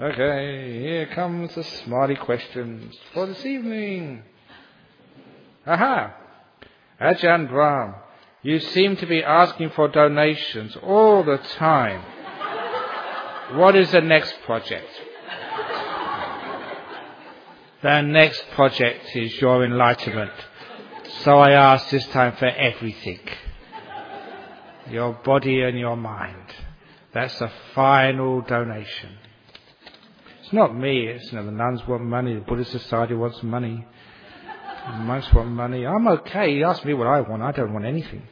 Okay, here comes the smiley questions for this evening. Aha! Ajahn Brahm, you seem to be asking for donations all the time. What is the next project? The next project is your enlightenment. So I ask this time for everything. Your body and your mind. That's the final donation. It's not me, it's the nuns want money, the Buddhist Society wants money, the monks want money. I'm okay, you ask me what I want, I don't want anything.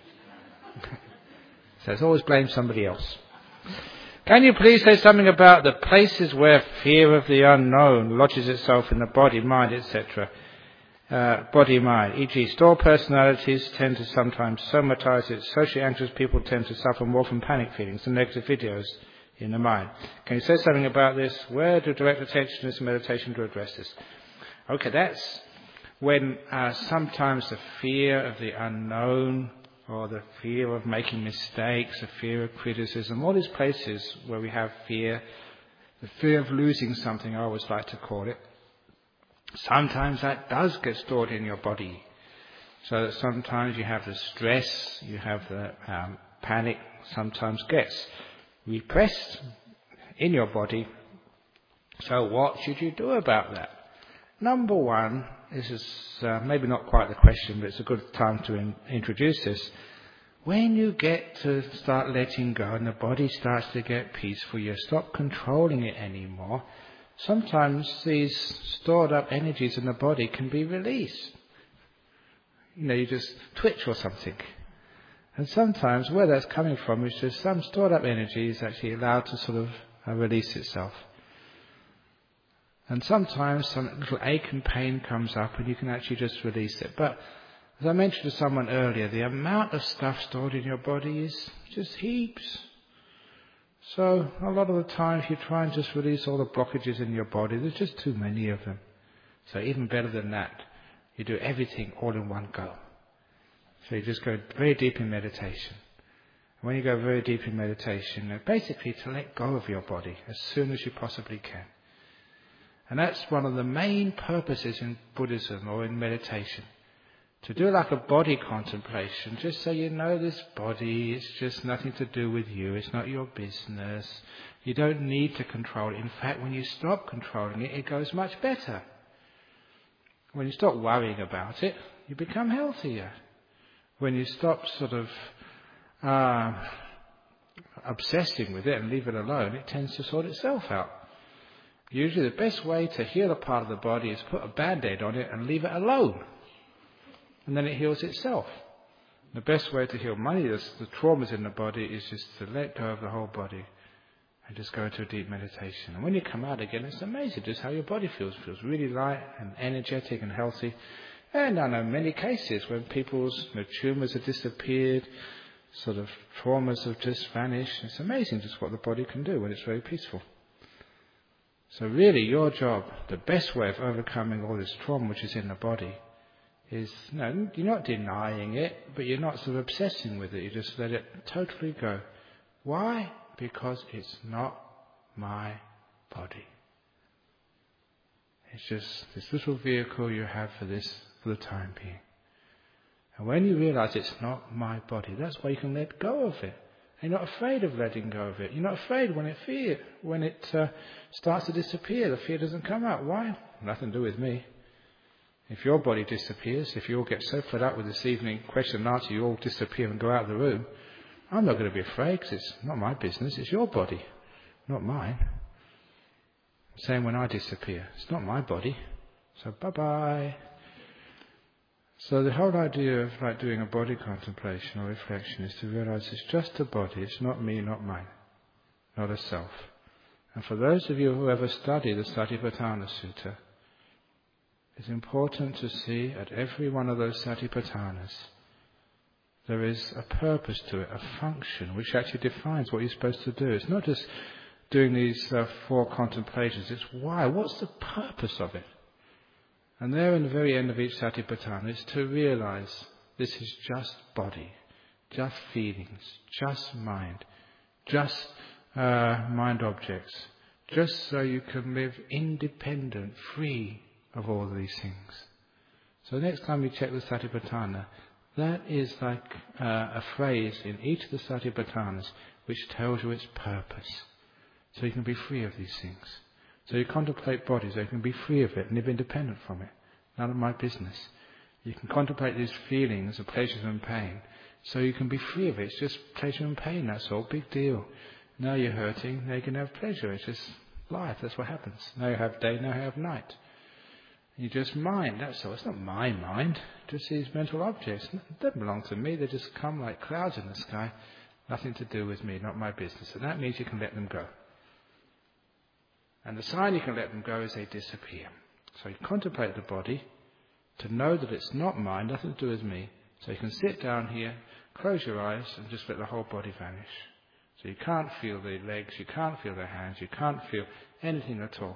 So it's always blame somebody else. Can you please say something about the places where fear of the unknown lodges itself in the body, mind, etc.? Body, mind, e.g. store personalities tend to sometimes somatize it. Socially anxious people tend to suffer more from panic feelings and negative videos in the mind. Can you say something about this? Where to direct attention in this meditation to address this? Okay, that's when sometimes the fear of the unknown or the fear of making mistakes, the fear of criticism, all these places where we have fear, the fear of losing something, I always like to call it. Sometimes that does get stored in your body. So that sometimes you have the stress, you have the panic, sometimes gets repressed in your body. So what should you do about that? Number one, this is maybe not quite the question, but it's a good time to introduce this. When you get to start letting go and the body starts to get peaceful, you stop controlling it anymore. Sometimes these stored up energies in the body can be released. You just twitch or something. And sometimes where that's coming from is just some stored up energy is actually allowed to sort of release itself. And sometimes some little ache and pain comes up and you can actually just release it. But as I mentioned to someone earlier, the amount of stuff stored in your body is just heaps. So a lot of the time if you try and just release all the blockages in your body, there's just too many of them. So even better than that, you do everything all in one go. So you just go very deep in meditation. When you go very deep in meditation, basically to let go of your body as soon as you possibly can. And that's one of the main purposes in Buddhism or in meditation. To do like a body contemplation, just so you know this body, it's just nothing to do with you, it's not your business. You don't need to control it. In fact, when you stop controlling it, it goes much better. When you stop worrying about it, you become healthier. When you stop sort of obsessing with it and leave it alone, it tends to sort itself out. Usually the best way to heal a part of the body is put a band-aid on it and leave it alone. And then it heals itself. The best way to heal the traumas in the body is just to let go of the whole body and just go into a deep meditation. And when you come out again, it's amazing just how your body feels. It feels really light and energetic and healthy. And I know many cases when people's tumours have disappeared, sort of traumas have just vanished. It's amazing just what the body can do when it's very peaceful. So really your job, the best way of overcoming all this trauma which is in the body is, you're not denying it, but you're not sort of obsessing with it. You just let it totally go. Why? Because it's not my body. It's just this little vehicle you have for the time being. And when you realize it's not my body, that's why you can let go of it. And you're not afraid of letting go of it. You're not afraid when it starts to disappear. The fear doesn't come out. Why? Nothing to do with me. If your body disappears, if you all get so fed up with this evening question and answer, you all disappear and go out of the room, I'm not going to be afraid because it's not my business. It's your body, not mine. Same when I disappear. It's not my body. So bye-bye. So the whole idea of doing a body contemplation or reflection is to realize it's just a body. It's not me, not mine, not a self. And for those of you who ever study the Satipatthana Sutta, it's important to see at every one of those Satipatthanas there is a purpose to it, a function which actually defines what you're supposed to do. It's not just doing these 4 contemplations, it's why, what's the purpose of it? And there in the very end of each Satipatthana is to realize this is just body, just feelings, just mind, just mind objects, just so you can live independent, free of all these things. So next time you check the Satipatthana, that is like a phrase in each of the Satipatthanas which tells you its purpose. So you can be free of these things. So you contemplate body so you can be free of it and live independent from it. None of my business. You can contemplate these feelings of pleasure and pain so you can be free of it. It's just pleasure and pain, that's all. Big deal. Now you're hurting, now you can have pleasure. It's just life, that's what happens. Now you have day, now you have night. You just mind, that's all. It's not my mind, just these mental objects. They don't belong to me, they just come like clouds in the sky. Nothing to do with me, not my business. And that means you can let them go. And the sign you can let them go is they disappear. So you contemplate the body to know that it's not mine, nothing to do with me. So you can sit down here, close your eyes and just let the whole body vanish. So you can't feel the legs, you can't feel the hands, you can't feel anything at all.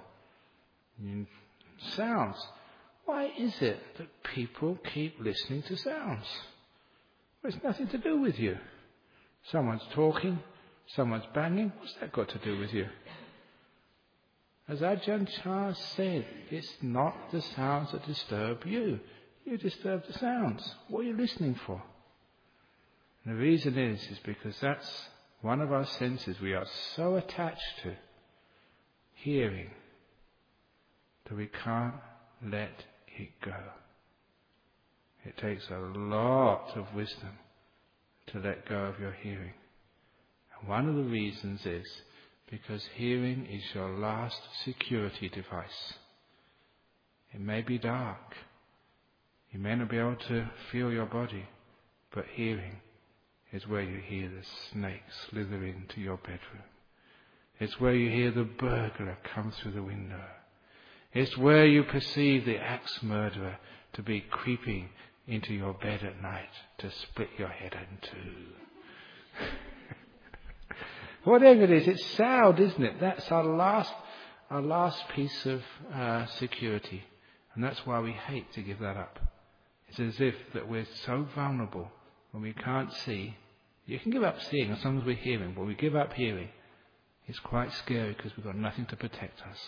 Sounds. Why is it that people keep listening to sounds? Well, it's nothing to do with you. Someone's talking, someone's banging. What's that got to do with you? As Ajahn Chah said, it's not the sounds that disturb you. You disturb the sounds. What are you listening for? And the reason is because that's one of our senses we are so attached to, hearing, that we can't let it go. It takes a lot of wisdom to let go of your hearing. And one of the reasons is because hearing is your last security device. It may be dark. You may not be able to feel your body, but hearing is where you hear the snake slither into your bedroom. It's where you hear the burglar come through the window. It's where you perceive the axe murderer to be creeping into your bed at night to split your head in two. Whatever it is, it's sound, isn't it? That's our last piece of security. And that's why we hate to give that up. It's as if that we're so vulnerable when we can't see. You can give up seeing as long as we're hearing, but we give up hearing. It's quite scary because we've got nothing to protect us.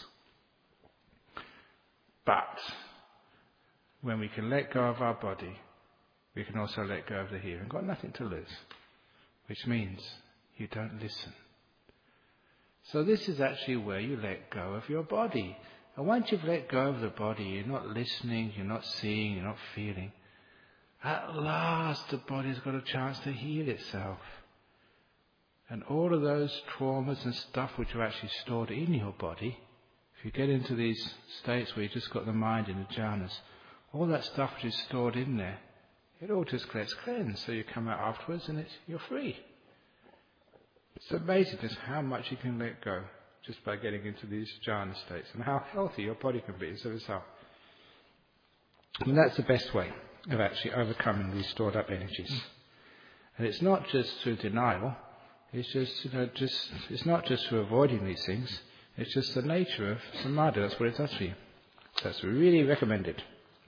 But when we can let go of our body, we can also let go of the hearing. We've got nothing to lose, which means you don't listen. So this is actually where you let go of your body. And once you've let go of the body, you're not listening, you're not seeing, you're not feeling. At last the body's got a chance to heal itself. And all of those traumas and stuff which are actually stored in your body, if you get into these states where you've just got the mind in the jhanas, all that stuff which is stored in there, it all just gets cleansed. So you come out afterwards and you're free. It's amazing just how much you can let go just by getting into these jhana states and how healthy your body can be as a result. And that's the best way of actually overcoming these stored up energies. And it's not just through denial. It's just, it's not just through avoiding these things. It's just the nature of samadhi. That's what it does for you. So that's really recommended.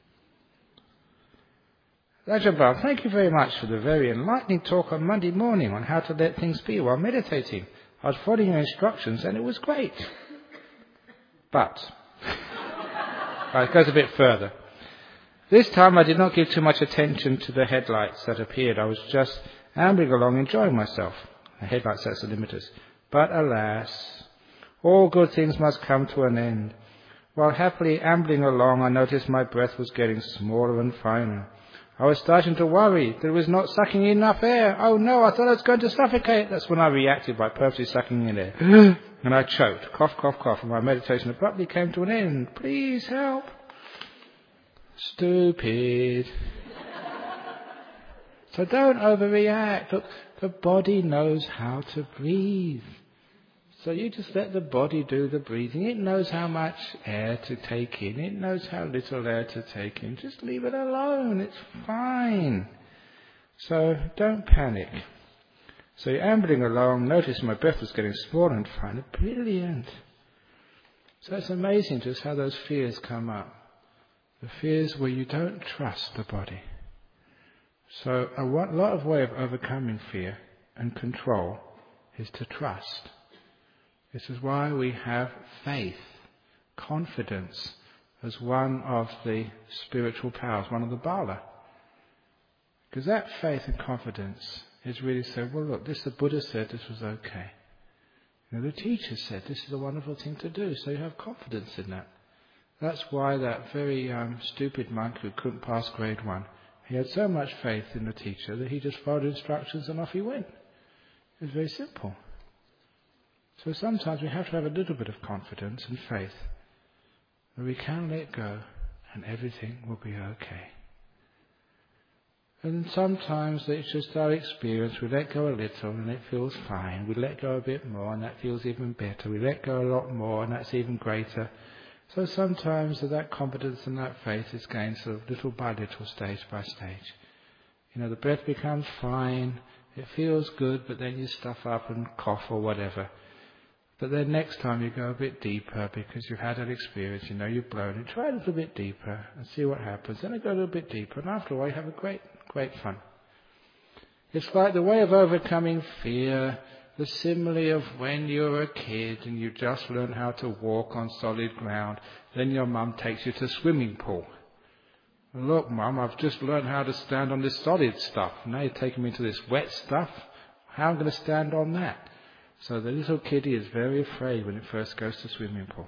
Ajahn Brahm, thank you very much for the very enlightening talk on Monday morning on how to let things be while meditating. I was following your instructions and it was great. But, it goes a bit further. This time I did not give too much attention to the headlights that appeared. I was just ambling along enjoying myself. The headlights, that's the limiters. But alas, all good things must come to an end. While happily ambling along, I noticed my breath was getting smaller and finer. I was starting to worry that it was not sucking in enough air. Oh no, I thought I was going to suffocate. That's when I reacted by purposely sucking in air. And I choked, cough, cough, cough, and my meditation abruptly came to an end. Please help. Stupid. So don't overreact. Look, the body knows how to breathe. So you just let the body do the breathing. It knows how much air to take in. It knows how little air to take in. Just leave it alone. It's fine. So don't panic. So you're ambling along. Notice my breath was getting smaller and finer. Brilliant. So it's amazing just how those fears come up. The fears where you don't trust the body. So a lot of way of overcoming fear and control is to trust. This is why we have faith, confidence, as one of the spiritual powers, one of the Bala. Because that faith and confidence is really saying, well look, the Buddha said this was okay. The teacher said this is a wonderful thing to do, so you have confidence in that. That's why that very stupid monk who couldn't pass grade 1, he had so much faith in the teacher that he just followed instructions and off he went. It was very simple. So sometimes we have to have a little bit of confidence and faith that we can let go and everything will be okay. And sometimes it's just our experience. We let go a little and it feels fine. We let go a bit more and that feels even better. We let go a lot more and that's even greater. So sometimes that confidence and that faith is gained sort of little by little, stage by stage. The breath becomes fine. It feels good, but then you stuff up and cough or whatever. But then next time you go a bit deeper because you've had that experience, you've blown it. Try a little bit deeper and see what happens. Then you go a little bit deeper and after a while you have a great fun. It's like the way of overcoming fear, the simile of when you're a kid and you just learn how to walk on solid ground, then your mum takes you to a swimming pool. Look, Mum, I've just learned how to stand on this solid stuff. Now you're taking me to this wet stuff. How am I going to stand on that? So the little kiddie is very afraid when it first goes to the swimming pool.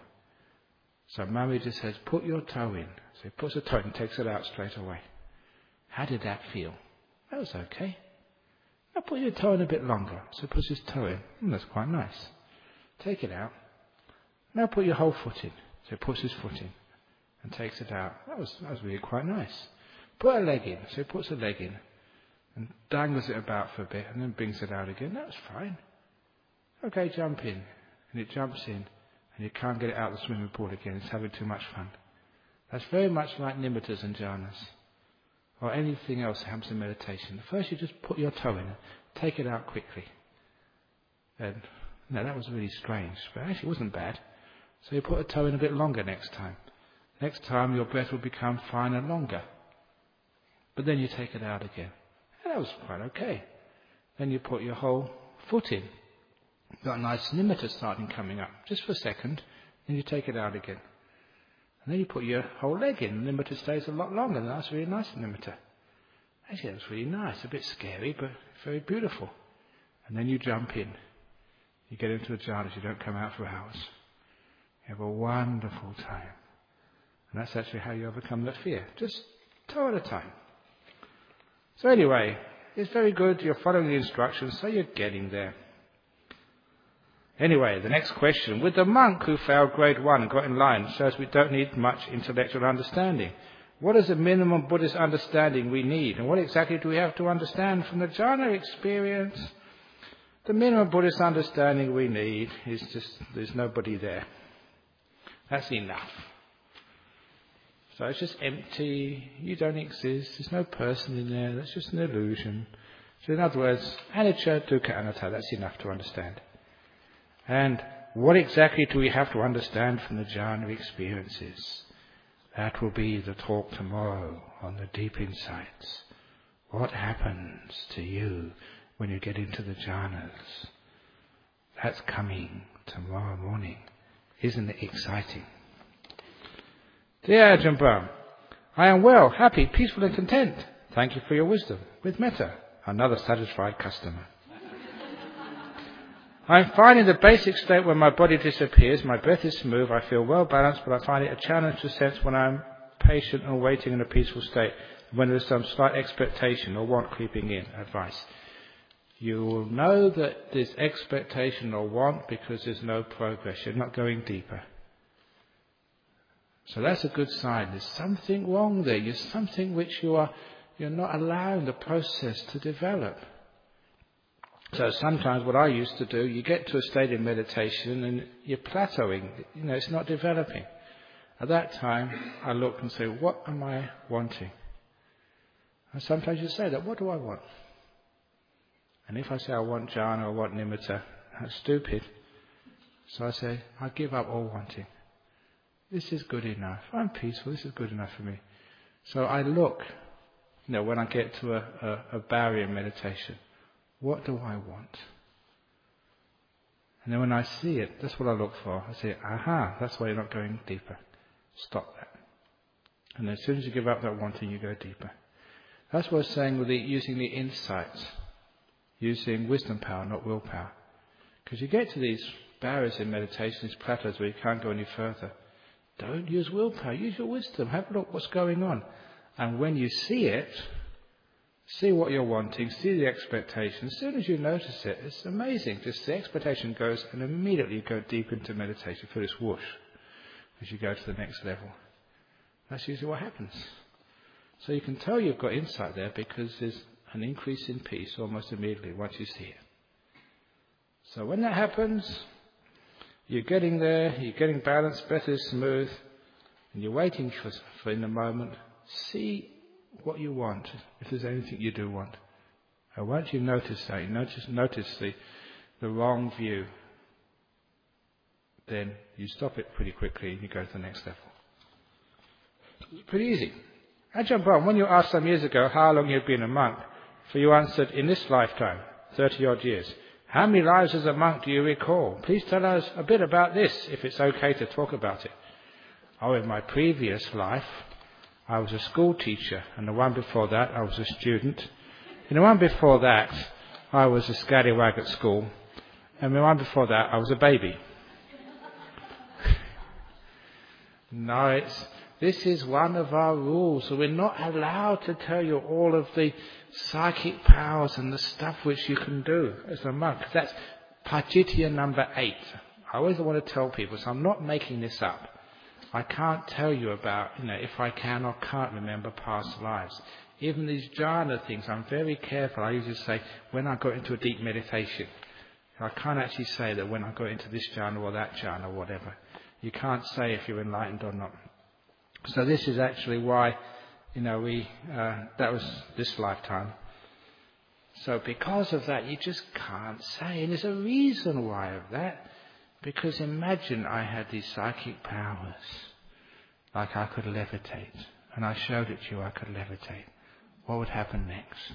So Mummy just says, put your toe in. So he puts a toe in and takes it out straight away. How did that feel? That was okay. Now put your toe in a bit longer. So he puts his toe in. That's quite nice. Take it out. Now put your whole foot in. So he puts his foot in and takes it out. That was really quite nice. Put a leg in. So he puts a leg in and dangles it about for a bit and then brings it out again. That was fine. Okay, jump in. And it jumps in and you can't get it out of the swimming pool again. It's having too much fun. That's very much like nimittas and jhanas or anything else that happens in meditation. First you just put your toe in and take it out quickly. And that was really strange, but actually it wasn't bad. So you put a toe in a bit longer next time. Next time your breath will become finer and longer. But then you take it out again. And that was quite okay. Then you put your whole foot in. You've got a nice nimitta starting coming up, just for a second. Then you take it out again. And then you put your whole leg in. The nimitta stays a lot longer. And that's really nice nimitta. Actually, that was really nice. A bit scary, but very beautiful. And then you jump in. You get into the jhanas. You don't come out for hours. You have a wonderful time. And that's actually how you overcome that fear. Just toe at a time. So anyway, it's very good. You're following the instructions, so you're getting there. Anyway, the next question. With the monk who failed grade 1 and got in line, shows we don't need much intellectual understanding. What is the minimum Buddhist understanding we need? And what exactly do we have to understand from the jhana experience? The minimum Buddhist understanding we need is just there's nobody there. That's enough. So it's just empty, you don't exist, there's no person in there, that's just an illusion. So in other words, anicca, dukkha, anatta, that's enough to understand. And what exactly do we have to understand from the jhana experiences? That will be the talk tomorrow on the deep insights. What happens to you when you get into the jhanas? That's coming tomorrow morning. Isn't it exciting? Dear Ajahn Brahm, I am well, happy, peaceful and content. Thank you for your wisdom. With metta, another satisfied customer. I am finding the basic state when my body disappears, my breath is smooth, I feel well balanced, but I find it a challenge to sense when I am patient and waiting in a peaceful state, when there is some slight expectation or want creeping in. Advice. You will know that there's expectation or want because there's no progress. You're not going deeper. So that's a good sign. There's something wrong there. There's something which you're not allowing the process to develop. So sometimes what I used to do, you get to a state in meditation and you're plateauing. It's not developing. At that time, I look and say, what am I wanting? And sometimes you say that, what do I want? And if I say I want jhana or I want nimitta, that's stupid. So I say, I give up all wanting. This is good enough. I'm peaceful. This is good enough for me. So I look, when I get to a barrier in meditation, what do I want? And then when I see it, that's what I look for. I say, aha, that's why you're not going deeper. Stop that. And as soon as you give up that wanting, you go deeper. That's what I was saying with using the insights. Using wisdom power, not willpower. Because you get to these barriers in meditation, these plateaus where you can't go any further. Don't use willpower, use your wisdom. Have a look what's going on. And when you see it, see what you're wanting, see the expectation. As soon as you notice it, it's amazing. Just the expectation goes and immediately you go deep into meditation. Feel this whoosh as you go to the next level. That's usually what happens. So you can tell you've got insight there because there's an increase in peace almost immediately once you see it. So when that happens, you're getting there, you're getting balanced, breath is smooth, and you're waiting for in the moment. See what you want, if there's anything you do want. And once you notice that, you notice the wrong view, then you stop it pretty quickly and you go to the next level. It's pretty easy. Ajahn Brahm, when you asked some years ago how long you'd been a monk, for you answered, in this lifetime, 30 odd years. How many lives as a monk do you recall? Please tell us a bit about this, if it's okay to talk about it. Oh, in my previous life, I was a school teacher, and the one before that, I was a student. In the one before that, I was a scallywag at school, and the one before that, I was a baby. No, this is one of our rules. So we're not allowed to tell you all of the psychic powers and the stuff which you can do as a monk. That's Pajitya number 8. I always want to tell people, so I'm not making this up. I can't tell you about, if I can or can't remember past lives. Even these jhana things, I'm very careful. I usually say, when I got into a deep meditation, I can't actually say that when I got into this jhana or that jhana or whatever. You can't say if you're enlightened or not. So this is actually why, that was this lifetime. So because of that, you just can't say. And there's a reason why of that. Because imagine I had these psychic powers, like I could levitate, and I showed it to you I could levitate. What would happen next?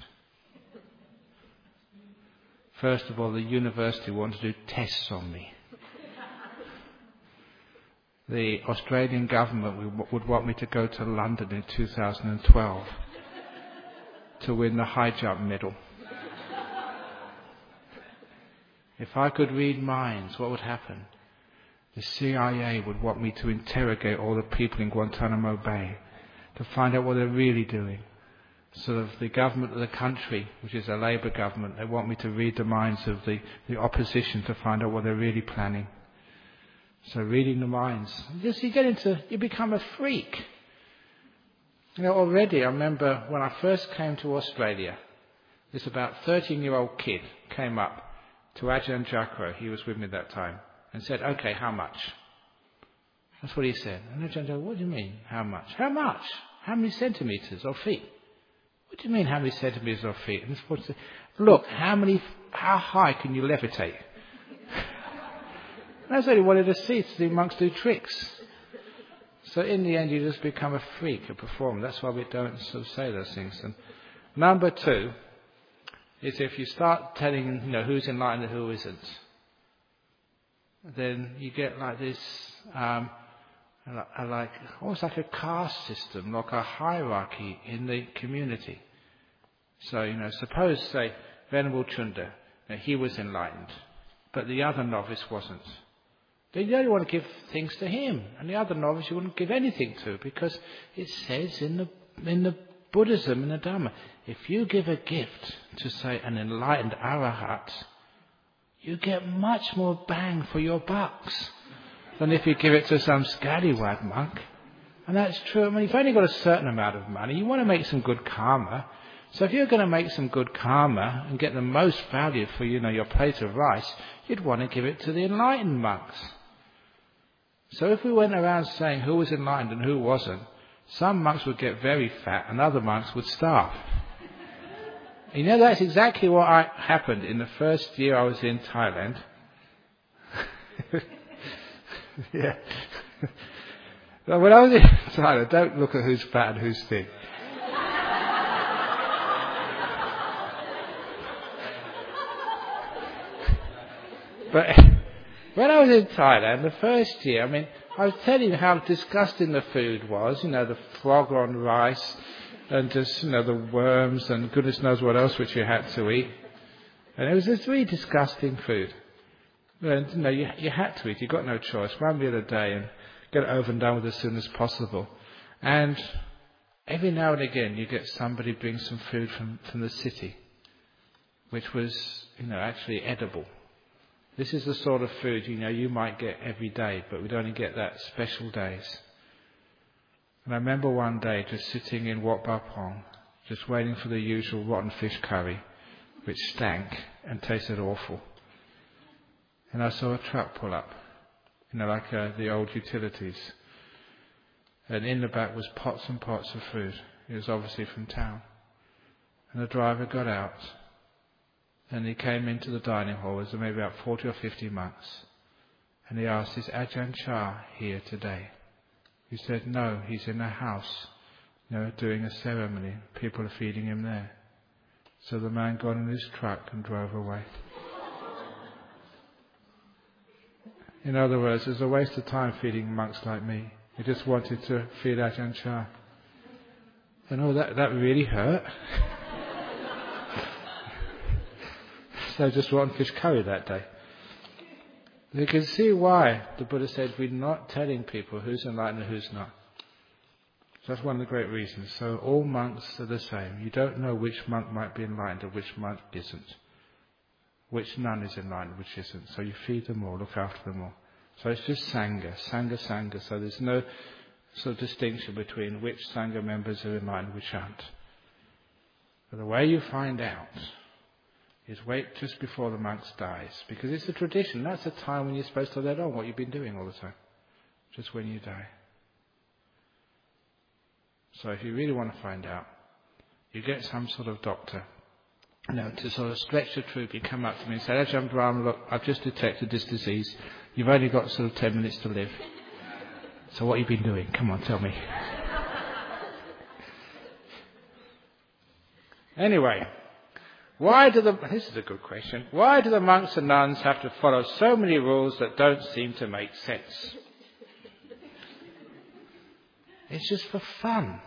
First of all, the university wanted to do tests on me. The Australian government would want me to go to London in 2012 to win the high jump medal. If I could read minds, what would happen? The CIA would want me to interrogate all the people in Guantanamo Bay to find out what they're really doing. Sort of the government of the country, which is a Labour government, they want me to read the minds of the opposition to find out what they're really planning. So reading the minds, you become a freak. Already I remember when I first came to Australia, this about 13-year-old kid came up to Ajahn Chakra, he was with me at that time, and said, okay, how much? That's what he said. And Ajahn said, what do you mean, how much? How much? How many centimetres or feet? What do you mean, how many centimetres or feet? And this said, look, how high can you levitate? And that's what he wanted to see monks do tricks. So in the end, you just become a freak, a performer. That's why we don't sort of say those things. And number 2 is if you start telling, who's enlightened and who isn't, then you get like this, almost like a caste system, like a hierarchy in the community. So, suppose, say, Venerable Chunda, he was enlightened, but the other novice wasn't. Then you only want to give things to him, and the other novice you wouldn't give anything to, because it says in the Buddhism, in the Dhamma, if you give a gift to, say, an enlightened arahat, you get much more bang for your bucks than if you give it to some scallywag monk. And that's true. I mean, you've only got a certain amount of money. You want to make some good karma. So if you're going to make some good karma and get the most value for, your plate of rice, you'd want to give it to the enlightened monks. So if we went around saying who was enlightened and who wasn't, some monks would get very fat and other monks would starve. That's exactly what happened in the first year I was in Thailand. Yeah. But when I was in Thailand, don't look at who's fat and who's thin. But When I was in Thailand the first year, I was telling you how disgusting the food was, the frog on rice and just, the worms and goodness knows what else which you had to eat. And it was just really disgusting food. And, you had to eat, you got no choice. One meal a day and get it over and done with as soon as possible. And every now and again you get somebody bring some food from the city, which was, actually edible. This is the sort of food, you might get every day, but we'd only get that special days. And I remember one day just sitting in Wat Pah Pong, just waiting for the usual rotten fish curry, which stank and tasted awful. And I saw a truck pull up, like the old utilities. And in the back was pots and pots of food. It was obviously from town. And the driver got out. And he came into the dining hall. There was maybe about 40 or 50 monks. And he asked, "Is Ajahn Chah here today?" He said, "No, he's in the house, doing a ceremony. People are feeding him there." So the man got in his truck and drove away. In other words, it was a waste of time feeding monks like me. He just wanted to feed Ajahn Chah. And that really hurt. So just rotten fish curry that day. You can see why the Buddha said we're not telling people who's enlightened and who's not. So that's one of the great reasons. So all monks are the same. You don't know which monk might be enlightened and which monk isn't. Which nun is enlightened, which isn't. So you feed them all, look after them all. So it's just Sangha, Sangha, Sangha. So there's no sort of distinction between which Sangha members are enlightened and which aren't. But the way you find out is wait just before the monk dies. Because it's a tradition. That's a time when you're supposed to let on what you've been doing all the time. Just when you die. So if you really want to find out, you get some sort of doctor, to sort of stretch the truth. You come up to me and say, "Ajahn Brahm, look, I've just detected this disease. You've only got sort of 10 minutes to live. So what have you been doing? Come on, tell me." Anyway, this is a good question. Why do the monks and nuns have to follow so many rules that don't seem to make sense? It's just for fun.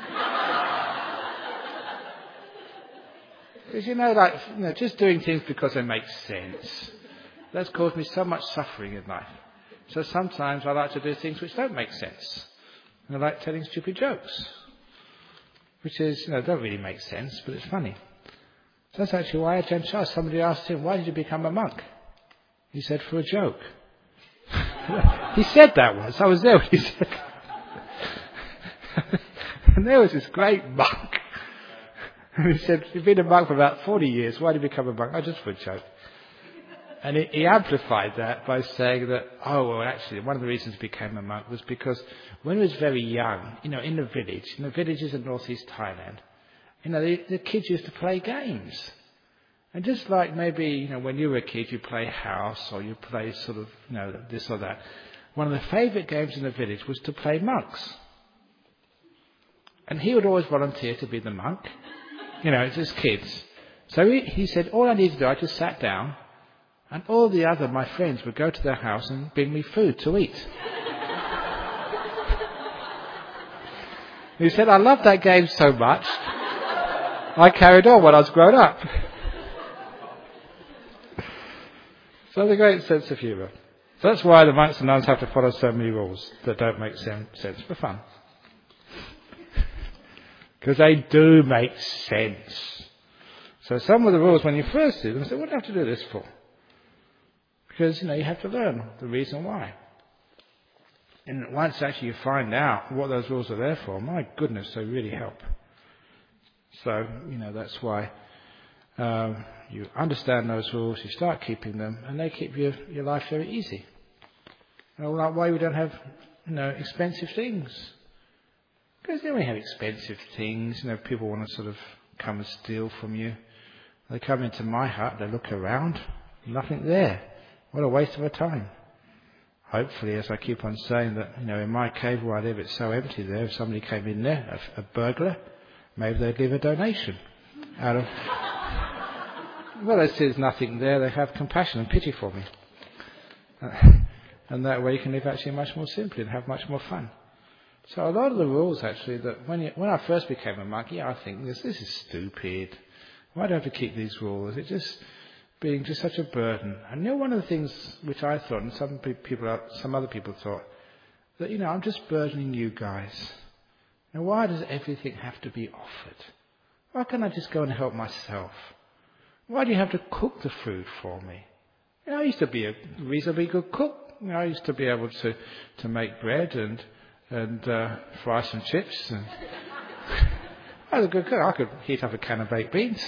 Because, just doing things because they make sense. That's caused me so much suffering in life. So sometimes I like to do things which don't make sense. And I like telling stupid jokes. Which is, don't really make sense, but it's funny. So that's actually why Ajahn Chah, somebody asked him, "Why did you become a monk?" He said, "For a joke." He said that once. I was there when he said that. And there was this great monk. And he said, "You've been a monk for about 40 years. Why did you become a monk?" "Oh, just for a joke." And he amplified that by saying that, actually, one of the reasons he became a monk was because when he was very young, in the villages in northeast Thailand, the kids used to play games. And just like maybe, when you were a kid, you play house or you play sort of, this or that. One of the favourite games in the village was to play monks. And he would always volunteer to be the monk. It's just kids. So he said, all I need to do, I just sat down and all the other, my friends, would go to their house and bring me food to eat. He said, I loved that game so much, I carried on when I was grown up. So the great sense of humour. So that's why the monks and nuns have to follow so many rules that don't make sense for fun. Because they do make sense. So some of the rules, when you first do them, you say, what do I have to do this for? Because, you have to learn the reason why. And once actually you find out what those rules are there for, my goodness, they really help. So, that's why you understand those rules, you start keeping them, and they keep your life very easy. Like why we don't have, expensive things. Because when we have expensive things, people want to sort of come and steal from you. They come into my hut, they look around, nothing there. What a waste of a time. Hopefully, as I keep on saying that, in my cave where I live, it's so empty there. If somebody came in there, a burglar, maybe they'd leave a donation out of... Well, they see there's nothing there. They have compassion and pity for me. And that way you can live actually much more simply and have much more fun. So a lot of the rules actually that when I first became a monk, I think this is stupid. Why do I have to keep these rules? It's just being just such a burden. And one of the things which I thought, and some other people thought, that I'm just burdening you guys. Now why does everything have to be offered? Why can't I just go and help myself? Why do you have to cook the food for me? I used to be a reasonably good cook. I used to be able to make bread and fry some chips. And I was a good cook. I could heat up a can of baked beans.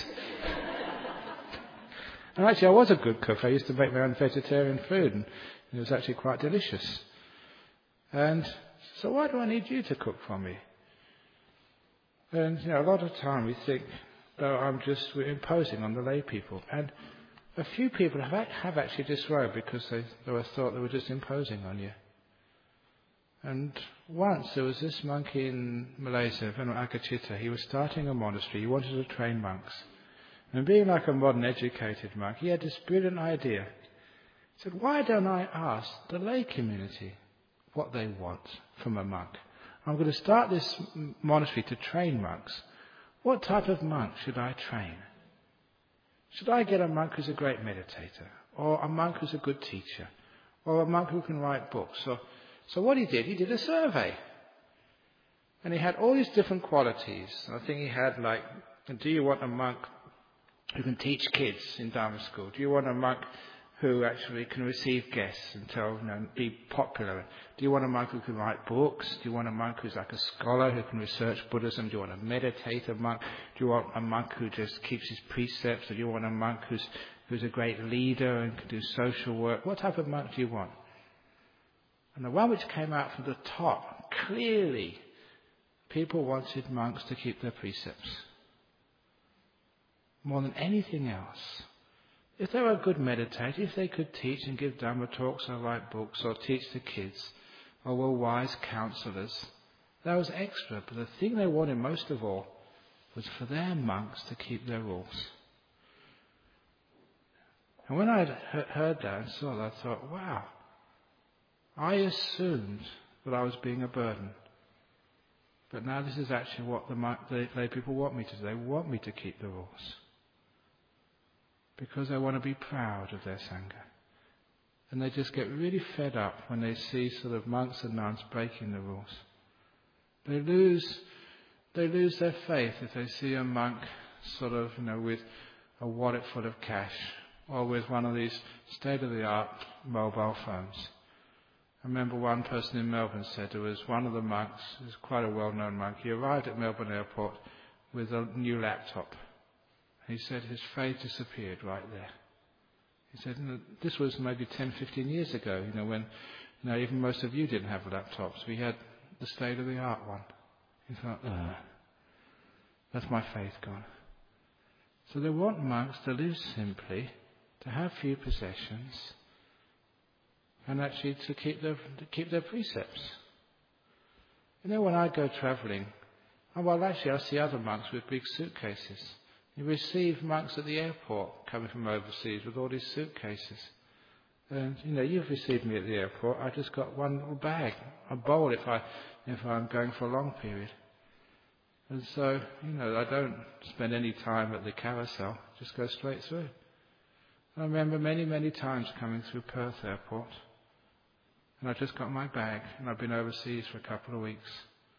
And actually I was a good cook. I used to make my own vegetarian food and it was actually quite delicious. And so why do I need you to cook for me? And a lot of time we think that we're imposing on the lay people. And a few people have actually disrobed because they thought they were just imposing on you. And once there was this monk in Malaysia, Venerable Akachita. He was starting a monastery. He wanted to train monks. And being like a modern educated monk, he had this brilliant idea. He said, why don't I ask the lay community what they want from a monk? I'm going to start this monastery to train monks. What type of monk should I train? Should I get a monk who's a great meditator? Or a monk who's a good teacher? Or a monk who can write books? So what he did a survey. And he had all these different qualities. I think he had do you want a monk who can teach kids in Dharma school? Do you want a monk who actually can receive guests and be popular? Do you want a monk who can write books? Do you want a monk who's like a scholar who can research Buddhism? Do you want a meditative monk? Do you want a monk who just keeps his precepts? Or do you want a monk who's a great leader and can do social work? What type of monk do you want? And the one which came out from the top, clearly, people wanted monks to keep their precepts. More than anything else. If they were a good meditator, if they could teach and give Dhamma talks or write books or teach the kids or were wise counsellors, that was extra. But the thing they wanted most of all was for their monks to keep their rules. And when I heard that and saw that, I thought, wow, I assumed that I was being a burden. But now this is actually what the lay people want me to do. They want me to keep the rules. Because they want to be proud of their Sangha. And they just get really fed up when they see sort of monks and nuns breaking the rules. They lose their faith if they see a monk sort of, with a wallet full of cash or with one of these state-of-the-art mobile phones. I remember one person in Melbourne said there was one of the monks, who was quite a well-known monk, he arrived at Melbourne Airport with a new laptop. He said his faith disappeared right there. He said, this was maybe 10, 15 years ago, when even most of you didn't have laptops. We had the state-of-the-art one. He thought, that's my faith gone. So they want monks to live simply, to have few possessions, and actually to keep their precepts. When I go travelling, I see other monks with big suitcases. You receive monks at the airport coming from overseas with all these suitcases. And, you've received me at the airport. I just got one little bag, a bowl if I'm going for a long period. And so, I don't spend any time at the carousel, just go straight through. I remember many, many times coming through Perth Airport, and I just got my bag, and I've been overseas for a couple of weeks.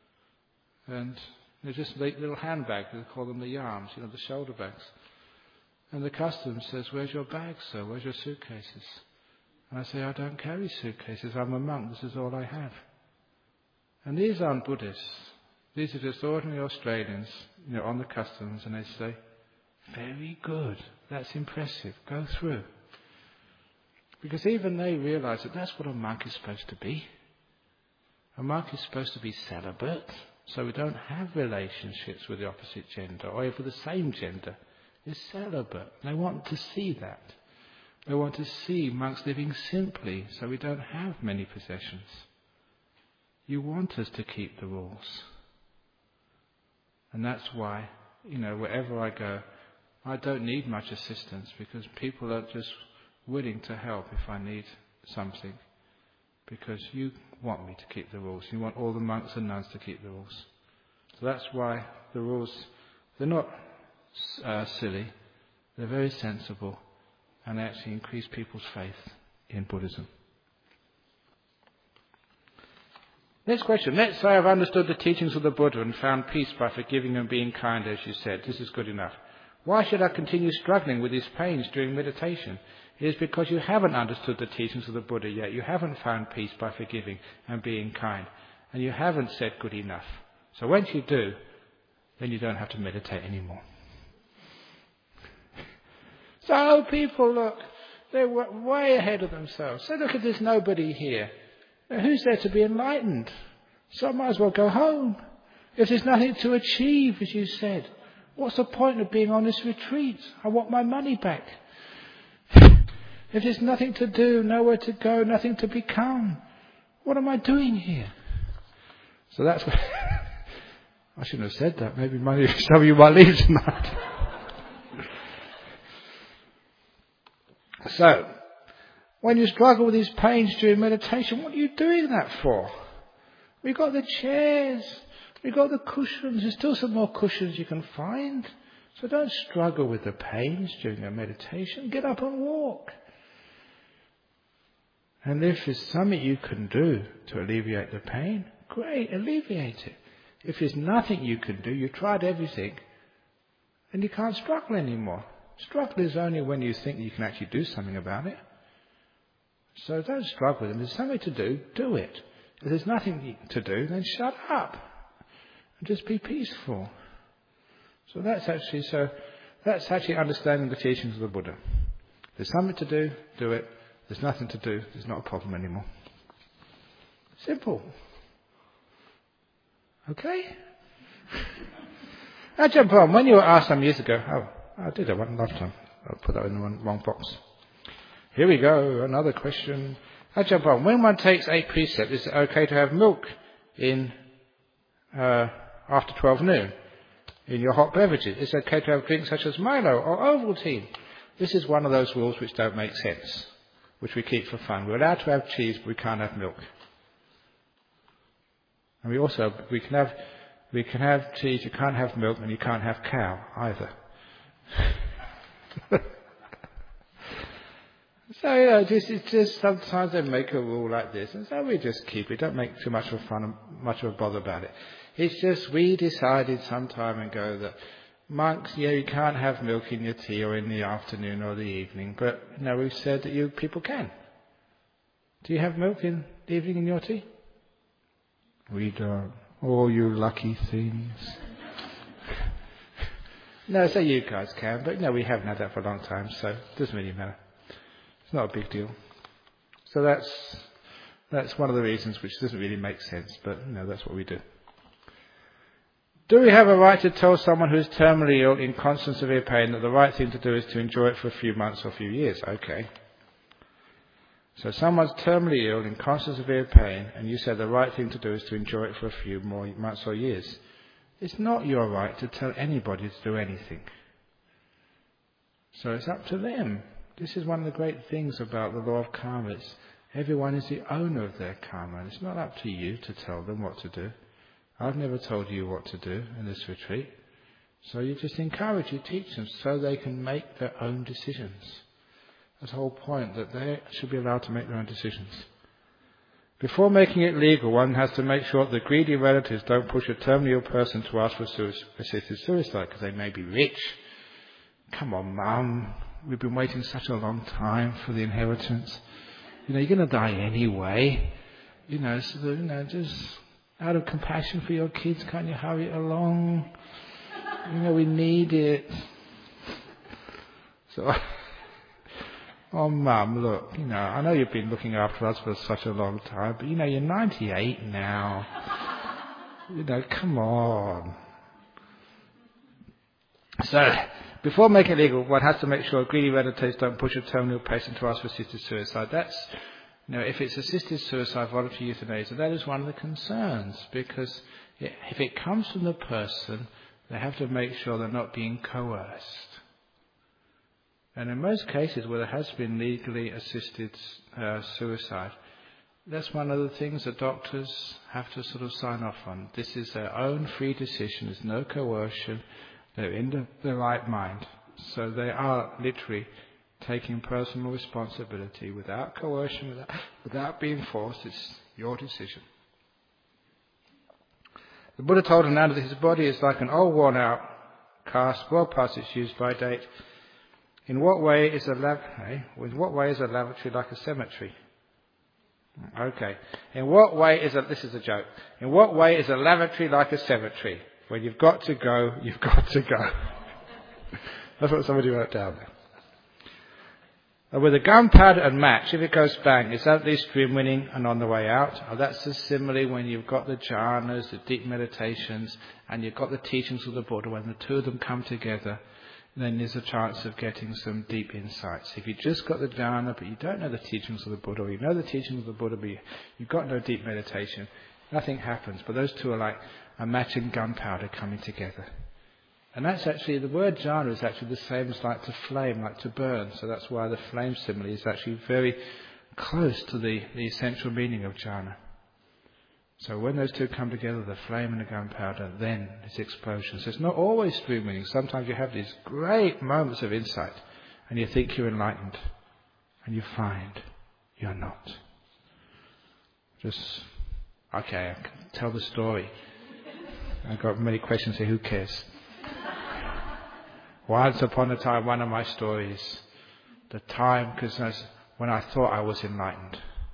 And they're just little handbags, they call them the yarms, the shoulder bags. And the customs says, where's your bags, sir? Where's your suitcases? And I say, I don't carry suitcases, I'm a monk, this is all I have. And these aren't Buddhists. These are just ordinary Australians, on the customs, and they say, very good, that's impressive, go through. Because even they realise that that's what a monk is supposed to be. A monk is supposed to be celibate, so we don't have relationships with the opposite gender, or even the same gender. It's celibate. They want to see that. They want to see monks living simply, so we don't have many possessions. You want us to keep the rules. And that's why, wherever I go, I don't need much assistance, because people are just willing to help if I need something because you want me to keep the rules. You want all the monks and nuns to keep the rules. So that's why the rules, they're not silly, they're very sensible, and they actually increase people's faith in Buddhism. Next question. Let's say I've understood the teachings of the Buddha and found peace by forgiving and being kind, as you said. This is good enough. Why should I continue struggling with these pains during meditation? It is because you haven't understood the teachings of the Buddha yet. You haven't found peace by forgiving and being kind. And you haven't said good enough. So once you do, then you don't have to meditate anymore. So people, look, they're way ahead of themselves. So look, there's nobody here. Now, who's there to be enlightened? So I might as well go home. If there's nothing to achieve, as you said, what's the point of being on this retreat? I want my money back. If there's nothing to do, nowhere to go, nothing to become, what am I doing here? So that's what I shouldn't have said that. Maybe some of you might leave tonight. So, when you struggle with these pains during meditation, what are you doing that for? We've got the chairs, we've got the cushions. There's still some more cushions you can find. So don't struggle with the pains during your meditation. Get up and walk. And if there's something you can do to alleviate the pain, great, alleviate it. If there's nothing you can do, you've tried everything, then you can't struggle anymore. Struggle is only when you think you can actually do something about it. So don't struggle. If there's something to do, do it. If there's nothing to do, then shut up and just be peaceful. So that's actually understanding the teachings of the Buddha. If there's something to do, do it. If there's nothing to do, there's not a problem anymore. Simple. Okay? Now jump on. When you were asked some years ago, I did that one last time. I'll put that in the wrong box. Here we go, another question. I'll jump on. When one takes 8 precepts, is it okay to have milk in after 12 noon in your hot beverages? Is it okay to have drinks such as Milo or Ovaltine? This is one of those rules which don't make sense, which we keep for fun. We're allowed to have cheese, but we can't have milk. And we can have cheese, you can't have milk, and you can't have cow either. So, it's just sometimes they make a rule like this, and so we just keep it. Don't make too much of fun and much of a bother about it. It's just we decided some time ago that monks, you can't have milk in your tea or in the afternoon or the evening, but we've said that people can. Do you have milk in the evening in your tea? We don't. Oh, you lucky things. No, so you guys can, but we haven't had that for a long time, so it doesn't really matter. It's not a big deal. So that's one of the reasons which doesn't really make sense, but that's what we do. Do we have a right to tell someone who is terminally ill in constant severe pain that the right thing to do is to enjoy it for a few months or a few years? Okay. So someone's terminally ill in constant severe pain, and you said the right thing to do is to enjoy it for a few more months or years. It's not your right to tell anybody to do anything. So it's up to them. This is one of the great things about the law of karma. Everyone is the owner of their karma, and it's not up to you to tell them what to do. I've never told you what to do in this retreat. So you just encourage, you teach them so they can make their own decisions. That's the whole point, that they should be allowed to make their own decisions. Before making it legal, one has to make sure that the greedy relatives don't push a terminally ill person to ask for assisted suicide because they may be rich. Come on, Mum. We've been waiting such a long time for the inheritance. You're going to die anyway. So just out of compassion for your kids, can't you hurry it along? We need it. So, oh, Mum, look, I know you've been looking after us for such a long time, but you're 98 now. Come on. So, before making it legal, one has to make sure greedy relatives don't push a terminal patient to ask for assisted suicide. That's, if it's assisted suicide, voluntary euthanasia, that is one of the concerns, because if it comes from the person, they have to make sure they're not being coerced. And in most cases where there has been legally assisted suicide, that's one of the things that doctors have to sort of sign off on. This is their own free decision. There's no coercion. They're in the right mind. So they are literally taking personal responsibility without coercion, without being forced. It's your decision. The Buddha told Ananda that his body is like an old worn-out cask, well past its use-by date. In what way is a lavatory like a cemetery? Okay. This is a joke. In what way is a lavatory like a cemetery? When you've got to go, you've got to go. That's what somebody wrote down there. With a gunpowder and match, if it goes bang, it's at least dream-winning and on the way out. That's the simile when you've got the jhanas, the deep meditations, and you've got the teachings of the Buddha. When the two of them come together, then there's a chance of getting some deep insights. If you just got the jhana, but you don't know the teachings of the Buddha, or you know the teachings of the Buddha, but you've got no deep meditation, nothing happens. But those two are like a match and gunpowder coming together. And that's actually, the word jhana is actually the same as like to flame, like to burn. So that's why the flame simile is actually very close to the essential meaning of jhana. So when those two come together, the flame and the gunpowder, then it's explosion. So it's not always dream winning. Sometimes you have these great moments of insight and you think you're enlightened and you find you're not. Okay, I can tell the story. I've got many questions here, who cares? Once upon a time, one of my stories, the time, because when I thought I was enlightened.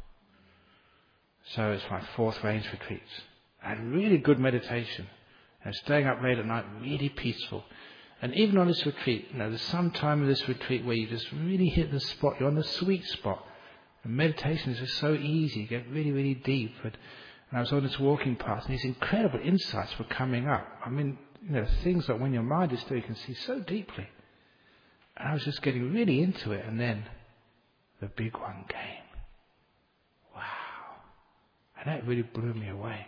So it's my fourth range retreat. I had really good meditation. And staying up late at night, really peaceful. And even on this retreat, there's some time in this retreat where you just really hit the spot. You're on the sweet spot. And meditation is just so easy. You get really, really deep. And I was on this walking path, and these incredible insights were coming up. I mean, things that when your mind is still, you can see so deeply. And I was just getting really into it, and then the big one came. Wow. And that really blew me away.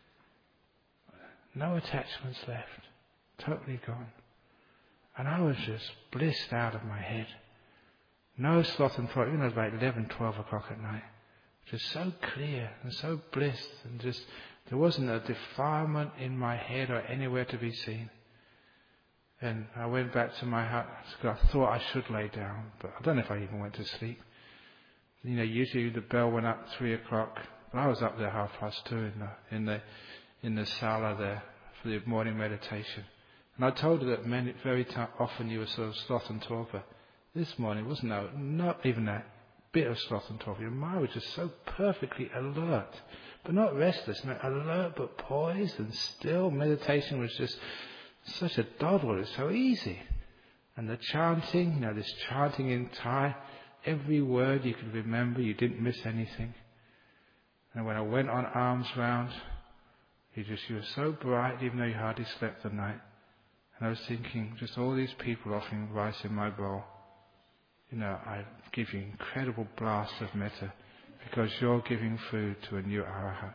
No attachments left. Totally gone. And I was just blissed out of my head. No sloth and thought, it was about 11, 12 o'clock at night. Just so clear and so blissed, and just there wasn't a defilement in my head or anywhere to be seen. And I went back to my hut. I thought I should lay down, but I don't know if I even went to sleep. Usually the bell went up 3 o'clock, but I was up there 2:30 in the sala there for the morning meditation. And I told her that very often you were sort of sloth and torpor. This morning wasn't not even that bit of sloth and torpor. Your mind was just so perfectly alert, but not restless. Alert but poised and still. Meditation was just such a doddle. It was so easy. And the chanting, this chanting in Thai, every word you could remember, you didn't miss anything. And when I went on arms round, you were so bright, even though you hardly slept the night. And I was thinking, just all these people offering rice in my bowl. I give you incredible blast of metta because you're giving food to a new arahat.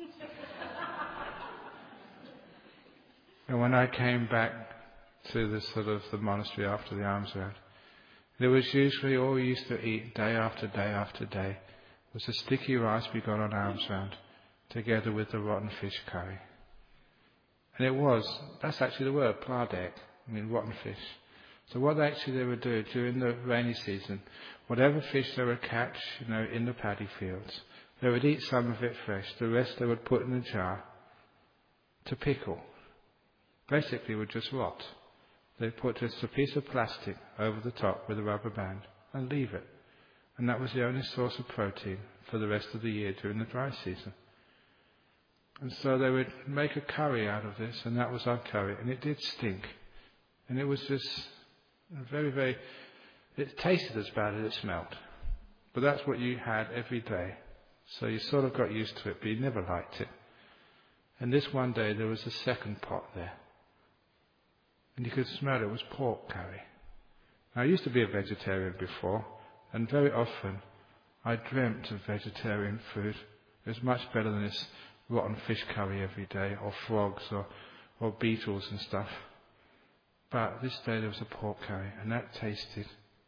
And when I came back to the monastery after the alms round, there was usually all we used to eat day after day after day was the sticky rice we got on alms round, together with the rotten fish curry. And that's actually the word, pladek, rotten fish. So what they would do during the rainy season, whatever fish they would catch, in the paddy fields, they would eat some of it fresh. The rest they would put in a jar to pickle. Basically, it would just rot. They'd put just a piece of plastic over the top with a rubber band and leave it. And that was the only source of protein for the rest of the year during the dry season. And so they would make a curry out of this, and that was our curry. And it did stink. And it was just very, very... It tasted as bad as it smelled. But that's what you had every day. So you sort of got used to it, but you never liked it. And this one day there was a second pot there. And you could smell it was pork curry. Now, I used to be a vegetarian before, and very often I dreamt of vegetarian food. It was much better than this rotten fish curry every day, or frogs, or beetles and stuff. But this day there was a pork curry, and that tasted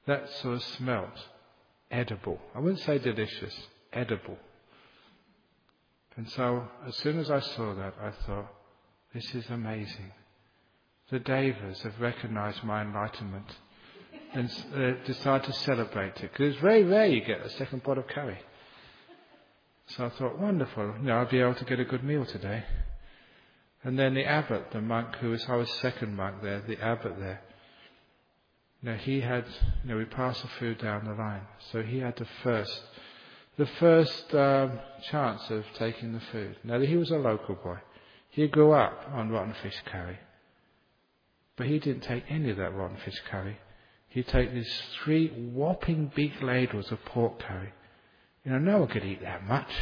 that sort of smelt edible. I wouldn't say delicious, edible. And so as soon as I saw that, I thought, this is amazing. The Devas have recognized my enlightenment and decided to celebrate it. Because it's very rare you get a second pot of curry. So I thought, wonderful, I'll be able to get a good meal today. And then the abbot, the monk I was second monk there, the abbot there, he had, we passed the food down the line. So he had the first chance of taking the food. Now he was a local boy. He grew up on rotten fish curry. But he didn't take any of that rotten fish curry. He'd take these 3 whopping big ladles of pork curry. No one could eat that much.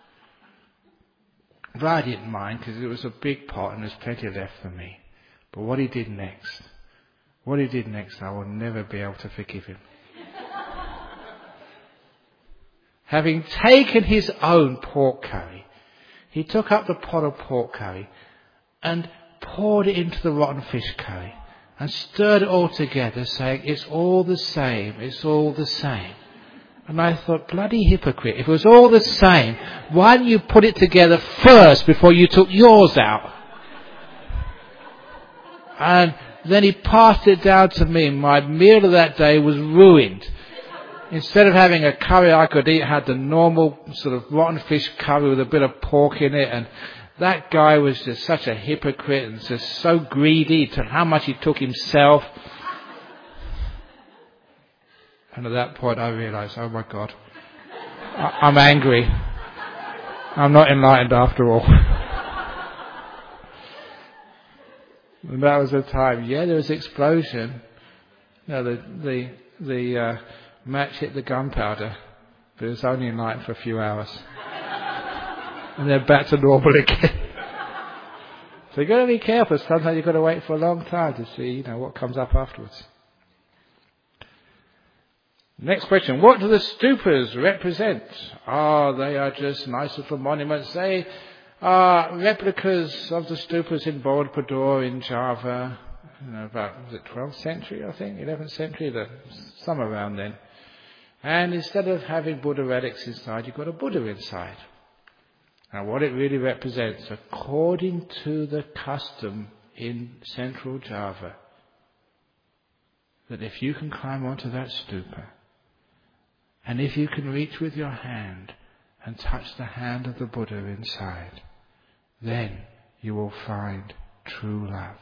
But I didn't mind because it was a big pot and there's plenty left for me. But what he did next, I will never be able to forgive him. Having taken his own pork curry, he took up the pot of pork curry and poured it into the rotten fish curry and stirred it all together, saying, it's all the same, it's all the same. And I thought, bloody hypocrite, if it was all the same, why didn't you put it together first before you took yours out? And then he passed it down to me. My meal of that day was ruined. Instead of having a curry I could eat, I had the normal sort of rotten fish curry with a bit of pork in it. And that guy was just such a hypocrite and just so greedy to how much he took himself. And at that point I realized, oh my God, I'm angry. I'm not enlightened after all. And that was the time. Yeah, there was an explosion. The match hit the gunpowder, but it was only enlightened for a few hours. And then back to normal again. So you've got to be careful. Sometimes you've got to wait for a long time to see, what comes up afterwards. Next question. What do the stupas represent? They are just nice little monuments. They are replicas of the stupas in Borobudur in Java. About, was it 12th century, I think? 11th century? Somewhere around then. And instead of having Buddha relics inside, you've got a Buddha inside. Now what it really represents, according to the custom in central Java, that if you can climb onto that stupa, and if you can reach with your hand and touch the hand of the Buddha inside, then you will find true love.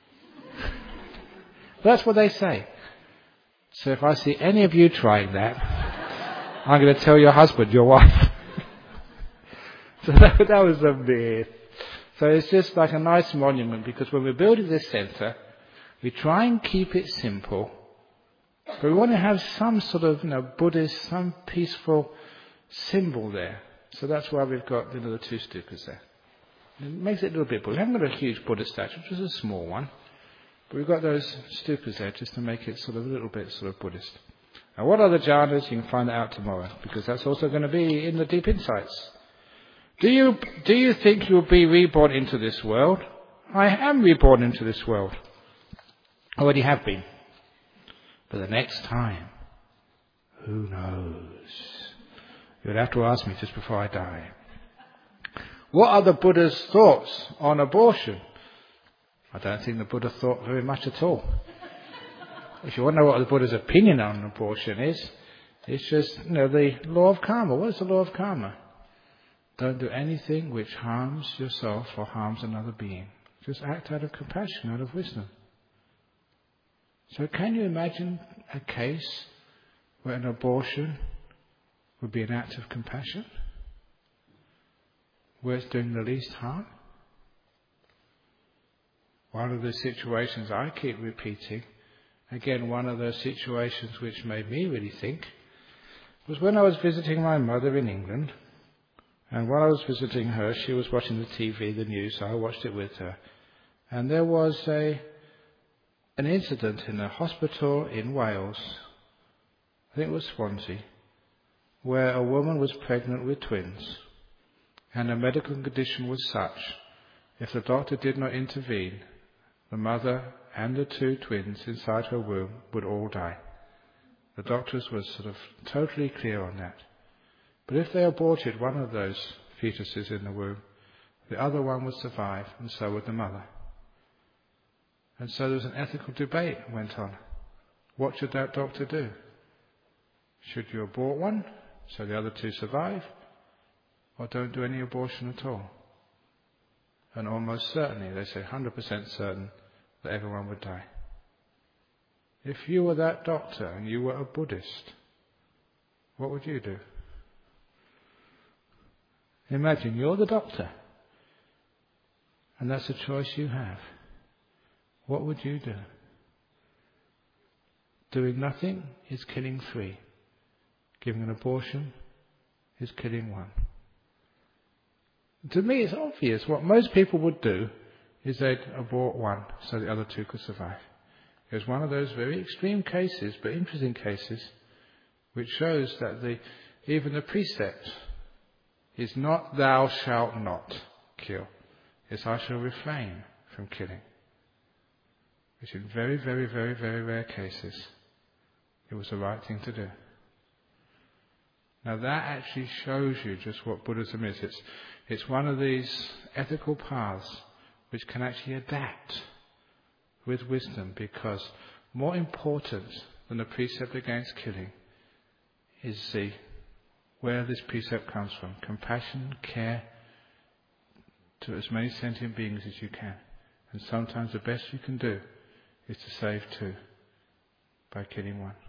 That's what they say. So if I see any of you trying that, I'm going to tell your husband, your wife. So that was a myth. So it's just like a nice monument, because when we're building this centre, we try and keep it simple, but we want to have some sort of, Buddhist, some peaceful symbol there. So that's why we've got, the 2 stupas there. It makes it a little bit Buddhist. We haven't got a huge Buddha statue, which is a small one. But we've got those stupas there just to make it sort of a little bit sort of Buddhist. Now what are the jhanas? You can find that out tomorrow, because that's also going to be in the Deep Insights. Do you think you'll be reborn into this world? I am reborn into this world. I already have been. But the next time, who knows? You'll have to ask me just before I die. What are the Buddha's thoughts on abortion? I don't think the Buddha thought very much at all. If you want to know what the Buddha's opinion on abortion is, it's just, the law of karma. What is the law of karma? Don't do anything which harms yourself or harms another being. Just act out of compassion, out of wisdom. So can you imagine a case where an abortion would be an act of compassion? Where it's doing the least harm? One of the situations I keep repeating, again, one of those situations which made me really think, was when I was visiting my mother in England. And while I was visiting her, she was watching the TV, the news, so I watched it with her. And there was an incident in a hospital in Wales, I think it was Swansea, where a woman was pregnant with twins. And her medical condition was such, if the doctor did not intervene, the mother and the 2 twins inside her womb would all die. The doctors were sort of totally clear on that. But if they aborted one of those fetuses in the womb, the other one would survive, and so would the mother. And so there was an ethical debate that went on. What should that doctor do? Should you abort one so the other two survive, or don't do any abortion at all? And almost certainly, they say 100% certain, that everyone would die. If you were that doctor and you were a Buddhist, what would you do? Imagine you're the doctor, and that's a choice you have. What would you do? Doing nothing is killing 3. Giving an abortion is killing 1. To me, it's obvious. What most people would do is they'd abort 1 so the other 2 could survive. It was one of those very extreme cases, but interesting cases, which shows that even the precept is not thou shalt not kill. It's I shall refrain from killing. Which in very, very, very, very rare cases, it was the right thing to do. Now that actually shows you just what Buddhism is. It's one of these ethical paths which can actually adapt with wisdom, because more important than the precept against killing is where this precept comes from. Compassion, care to as many sentient beings as you can. And sometimes the best you can do is to save 2 by killing 1.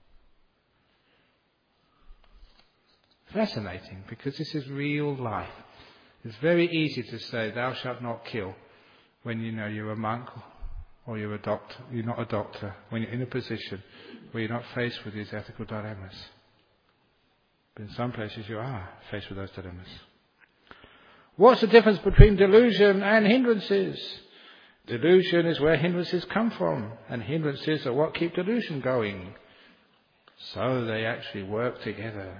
Fascinating, because this is real life. It's very easy to say, thou shalt not kill, when you know you're a monk or you're a doctor. You're not a doctor, when you're in a position where you're not faced with these ethical dilemmas. But in some places you are faced with those dilemmas. What's the difference between delusion and hindrances? Delusion is where hindrances come from, and hindrances are what keep delusion going. So they actually work together.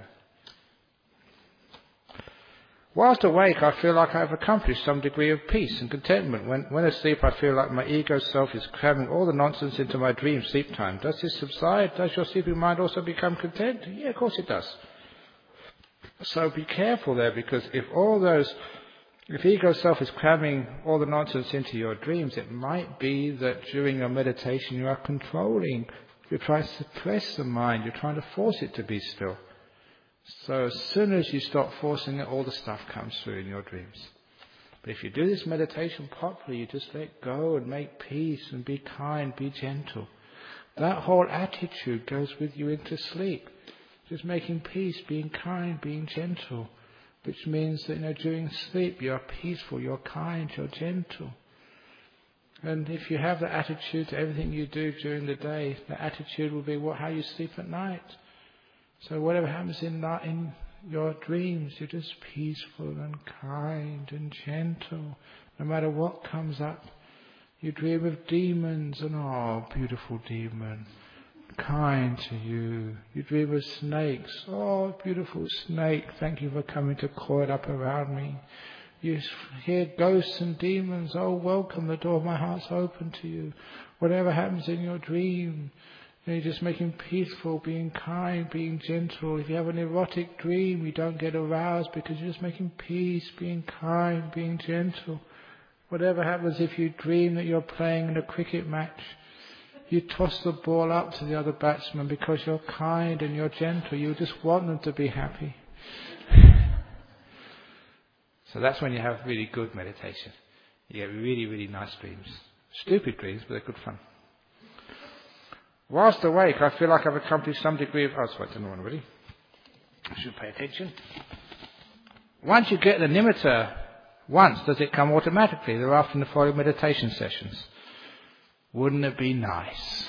Whilst awake, I feel like I have accomplished some degree of peace and contentment. When asleep, I feel like my ego self is cramming all the nonsense into my dream sleep time. Does this subside? Does your sleeping mind also become content? Yeah, of course it does. So be careful there, because if ego self is cramming all the nonsense into your dreams, it might be that during your meditation you are controlling. You're trying to suppress the mind. You're trying to force it to be still. So as soon as you stop forcing it, all the stuff comes through in your dreams. But if you do this meditation properly, you just let go and make peace and be kind, be gentle. That whole attitude goes with you into sleep. Just making peace, being kind, being gentle. Which means that, during sleep you're peaceful, you're kind, you're gentle. And if you have that attitude to everything you do during the day, the attitude will be how you sleep at night. So whatever happens in your dreams, you're just peaceful and kind and gentle. No matter what comes up, you dream of demons and, oh, beautiful demon, kind to you. You dream of snakes. Oh, beautiful snake, thank you for coming to coil up around me. You hear ghosts and demons. Oh, welcome, the door of my heart's open to you. Whatever happens in your dream, you're just making peaceful, being kind, being gentle. If you have an erotic dream, you don't get aroused because you're just making peace, being kind, being gentle. Whatever happens if you dream that you're playing in a cricket match, you toss the ball up to the other batsman because you're kind and you're gentle. You just want them to be happy. So that's when you have really good meditation. You get really, really nice dreams. Stupid dreams, but they're good fun. Whilst awake, I feel like I've accomplished some degree of... Oh, sorry, I don't know already. I should pay attention. Once you get the nimitta, does it come automatically? Thereafter in the following meditation sessions. Wouldn't it be nice?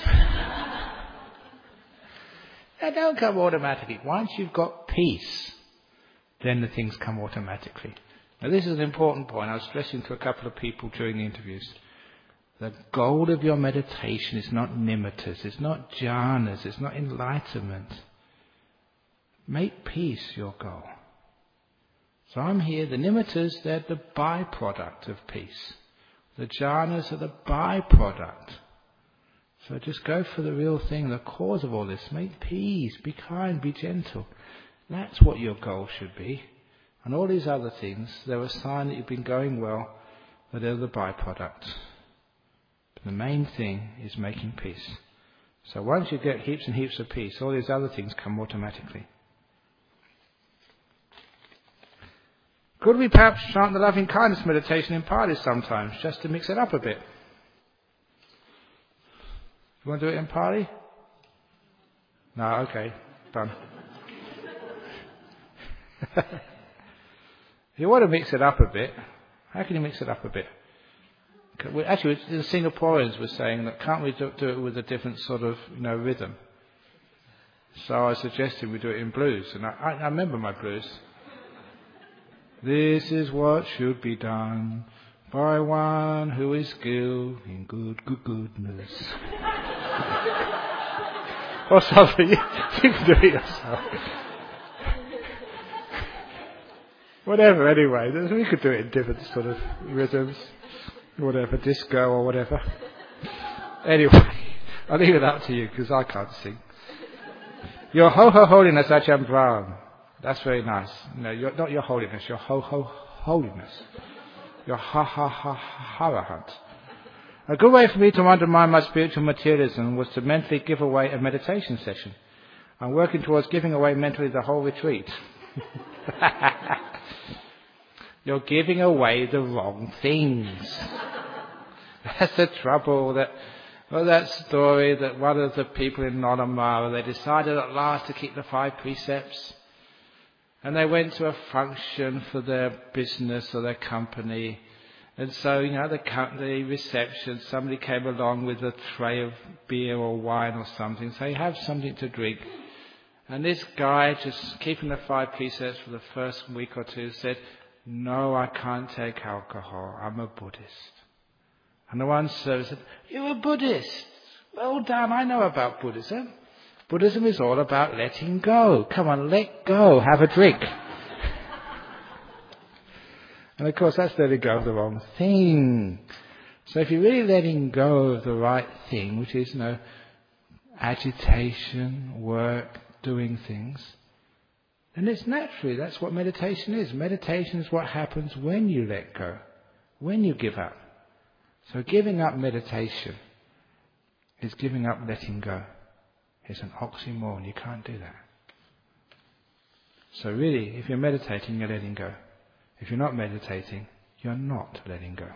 They don't come automatically. Once you've got peace, then the things come automatically. Now this is an important point. I was stressing to a couple of people during the interviews. The goal of your meditation is not nimittas, it's not jhanas, it's not enlightenment. Make peace your goal. So I'm here, the nimittas, they're the byproduct of peace. The jhanas are the byproduct. So just go for the real thing, the cause of all this. Make peace, be kind, be gentle. That's what your goal should be. And all these other things, they're a sign that you've been going well, but they're the byproduct. But the main thing is making peace. So once you get heaps and heaps of peace, all these other things come automatically. Could we perhaps chant the loving kindness meditation in Pali sometimes, just to mix it up a bit? You want to do it in Pali? No, okay, done. If you want to mix it up a bit, how can you mix it up a bit? Actually, the Singaporeans were saying that can't we do it with a different sort of rhythm? So I suggested we do it in blues, and I remember my blues. This is what should be done by one who is skilled in goodness. Or something. You can do it yourself. Whatever, anyway. We could do it in different sort of rhythms. Whatever, disco or whatever. Anyway, I'll leave it up to you because I can't sing. Your Ho-Ho Holiness Ajahn Brahm. That's very nice. No, not your holiness, your Ho-Ho Holiness. Your Ha-Ha-Ha-Harahant. A good way for me to undermine my spiritual materialism was to mentally give away a meditation session. I'm working towards giving away mentally the whole retreat. You're giving away the wrong things. That's the trouble. That story that one of the people in Nonamara, they decided at last to keep the 5 precepts. And they went to a function for their business or their company. And so, the reception, somebody came along with a tray of beer or wine or something. So you have something to drink. And this guy, just keeping the 5 precepts for the first week or two, said, "No, I can't take alcohol. I'm a Buddhist." And the one server said, "You're a Buddhist? Well done, I know about Buddhism. Buddhism is all about letting go. Come on, let go, have a drink." And of course, that's letting go of the wrong thing. So if you're really letting go of the right thing, which is, agitation, work, doing things, then it's naturally, that's what meditation is. Meditation is what happens when you let go, when you give up. So giving up meditation is giving up letting go. It's an oxymoron. You can't do that. So really, if you're meditating, you're letting go. If you're not meditating, you're not letting go.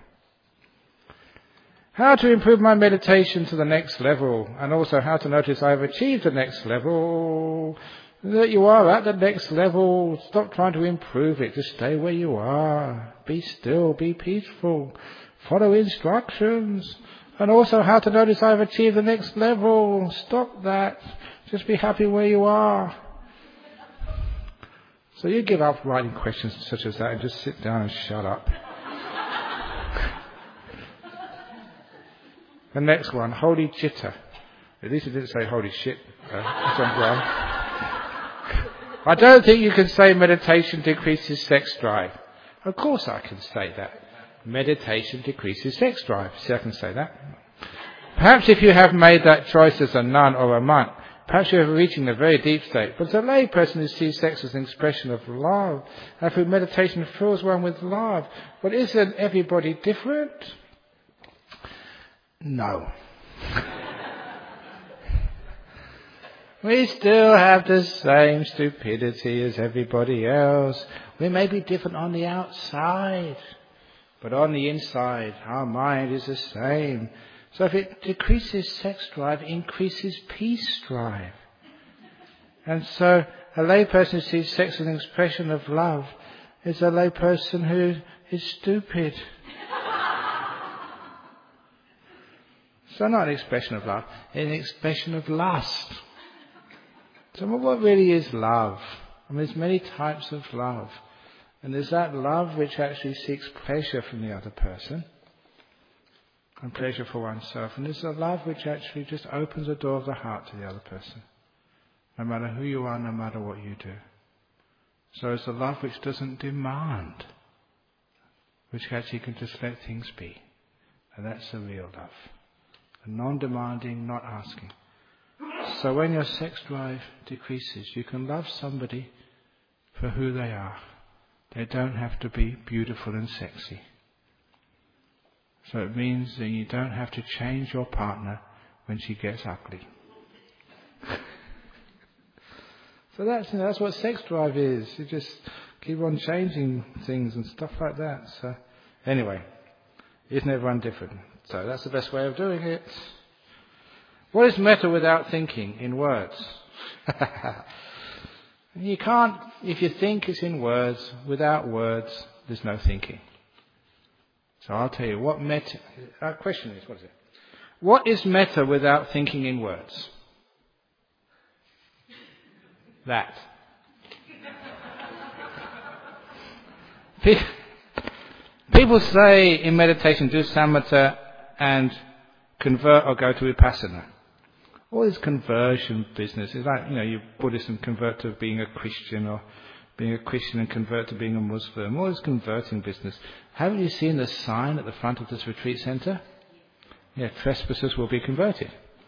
How to improve my meditation to the next level, and also how to notice I've achieved the next level. That you are at the next level. Stop trying to improve it. Just stay where you are. Be still. Be peaceful. Follow instructions. And also how to notice I've achieved the next level. Stop that. Just be happy where you are. So you give up writing questions such as that and just sit down and shut up. The next one, holy chitta. At least it didn't say holy shit. That's on Brown. I don't think you can say meditation decreases sex drive. Of course I can say that. Meditation decreases sex drive. See, I can say that. Perhaps if you have made that choice as a nun or a monk, perhaps you are reaching a very deep state. But as a lay person who sees sex as an expression of love, and through meditation fills one with love, but isn't everybody different? No. We still have the same stupidity as everybody else. We may be different on the outside, but on the inside, our mind is the same. So if it decreases sex drive, it increases peace drive. And so a layperson who sees sex as an expression of love is a layperson who is stupid. So not an expression of love, an expression of lust. So what really is love? I mean, there's many types of love. And there's that love which actually seeks pleasure from the other person and pleasure for oneself. And there's a love which actually just opens the door of the heart to the other person, no matter who you are, no matter what you do. So it's a love which doesn't demand, which actually can just let things be. And that's the real love. non-demanding, not asking. So when your sex drive decreases, you can love somebody for who they are. They don't have to be beautiful and sexy. So it means that you don't have to change your partner when she gets ugly. So that's what sex drive is. You just keep on changing things and stuff like that. So anyway, isn't everyone different? So that's the best way of doing it. What is metta without thinking in words? You can't, if you think it's in words, without words, there's no thinking. So I'll tell you what metta, our question is, what is it? What is metta without thinking in words? That. People say in meditation, do samatha and convert or go to vipassana. All this conversion business is like, you Buddhist and convert to being a Christian, or being a Christian and convert to being a Muslim. All this converting business. Haven't you seen the sign at the front of this retreat centre? Yeah, trespassers will be converted.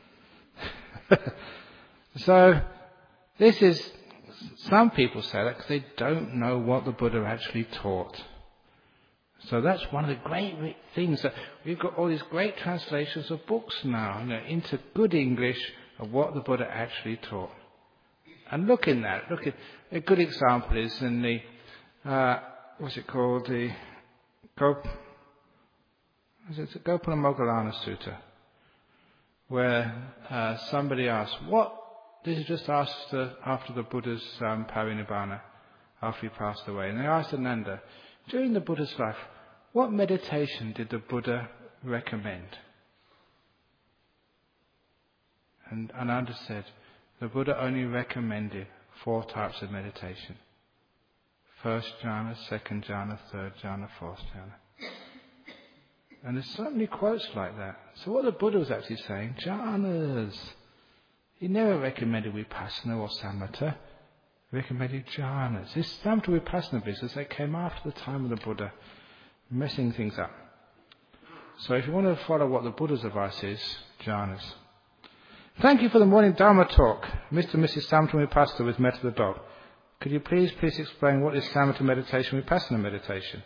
So, this is, some people say that because they don't know what the Buddha actually taught. So that's one of the great things, that we've got all these great translations of books now, into good English of what the Buddha actually taught. And look at a good example is in the, what's it called, the Gopala Moggallana Sutta, where somebody asked, this is just asked after the Buddha's parinibbana, after he passed away. And they asked Ananda, during the Buddha's life, what meditation did the Buddha recommend? And Ananda said, the Buddha only recommended 4 types of meditation. First jhana, second jhana, third jhana, fourth jhana. And there's so many quotes like that. So what the Buddha was actually saying, jhanas. He never recommended vipassana or samatha. He recommended jhanas. This samatha vipassana business, they came after the time of the Buddha, messing things up. So if you want to follow what the Buddha's advice is, jhanas. Thank you for the morning Dharma talk, Mr. and Mrs. Samatha Vipassana with Metta the dog. Could you please explain what is samatha meditation, vipassana meditation?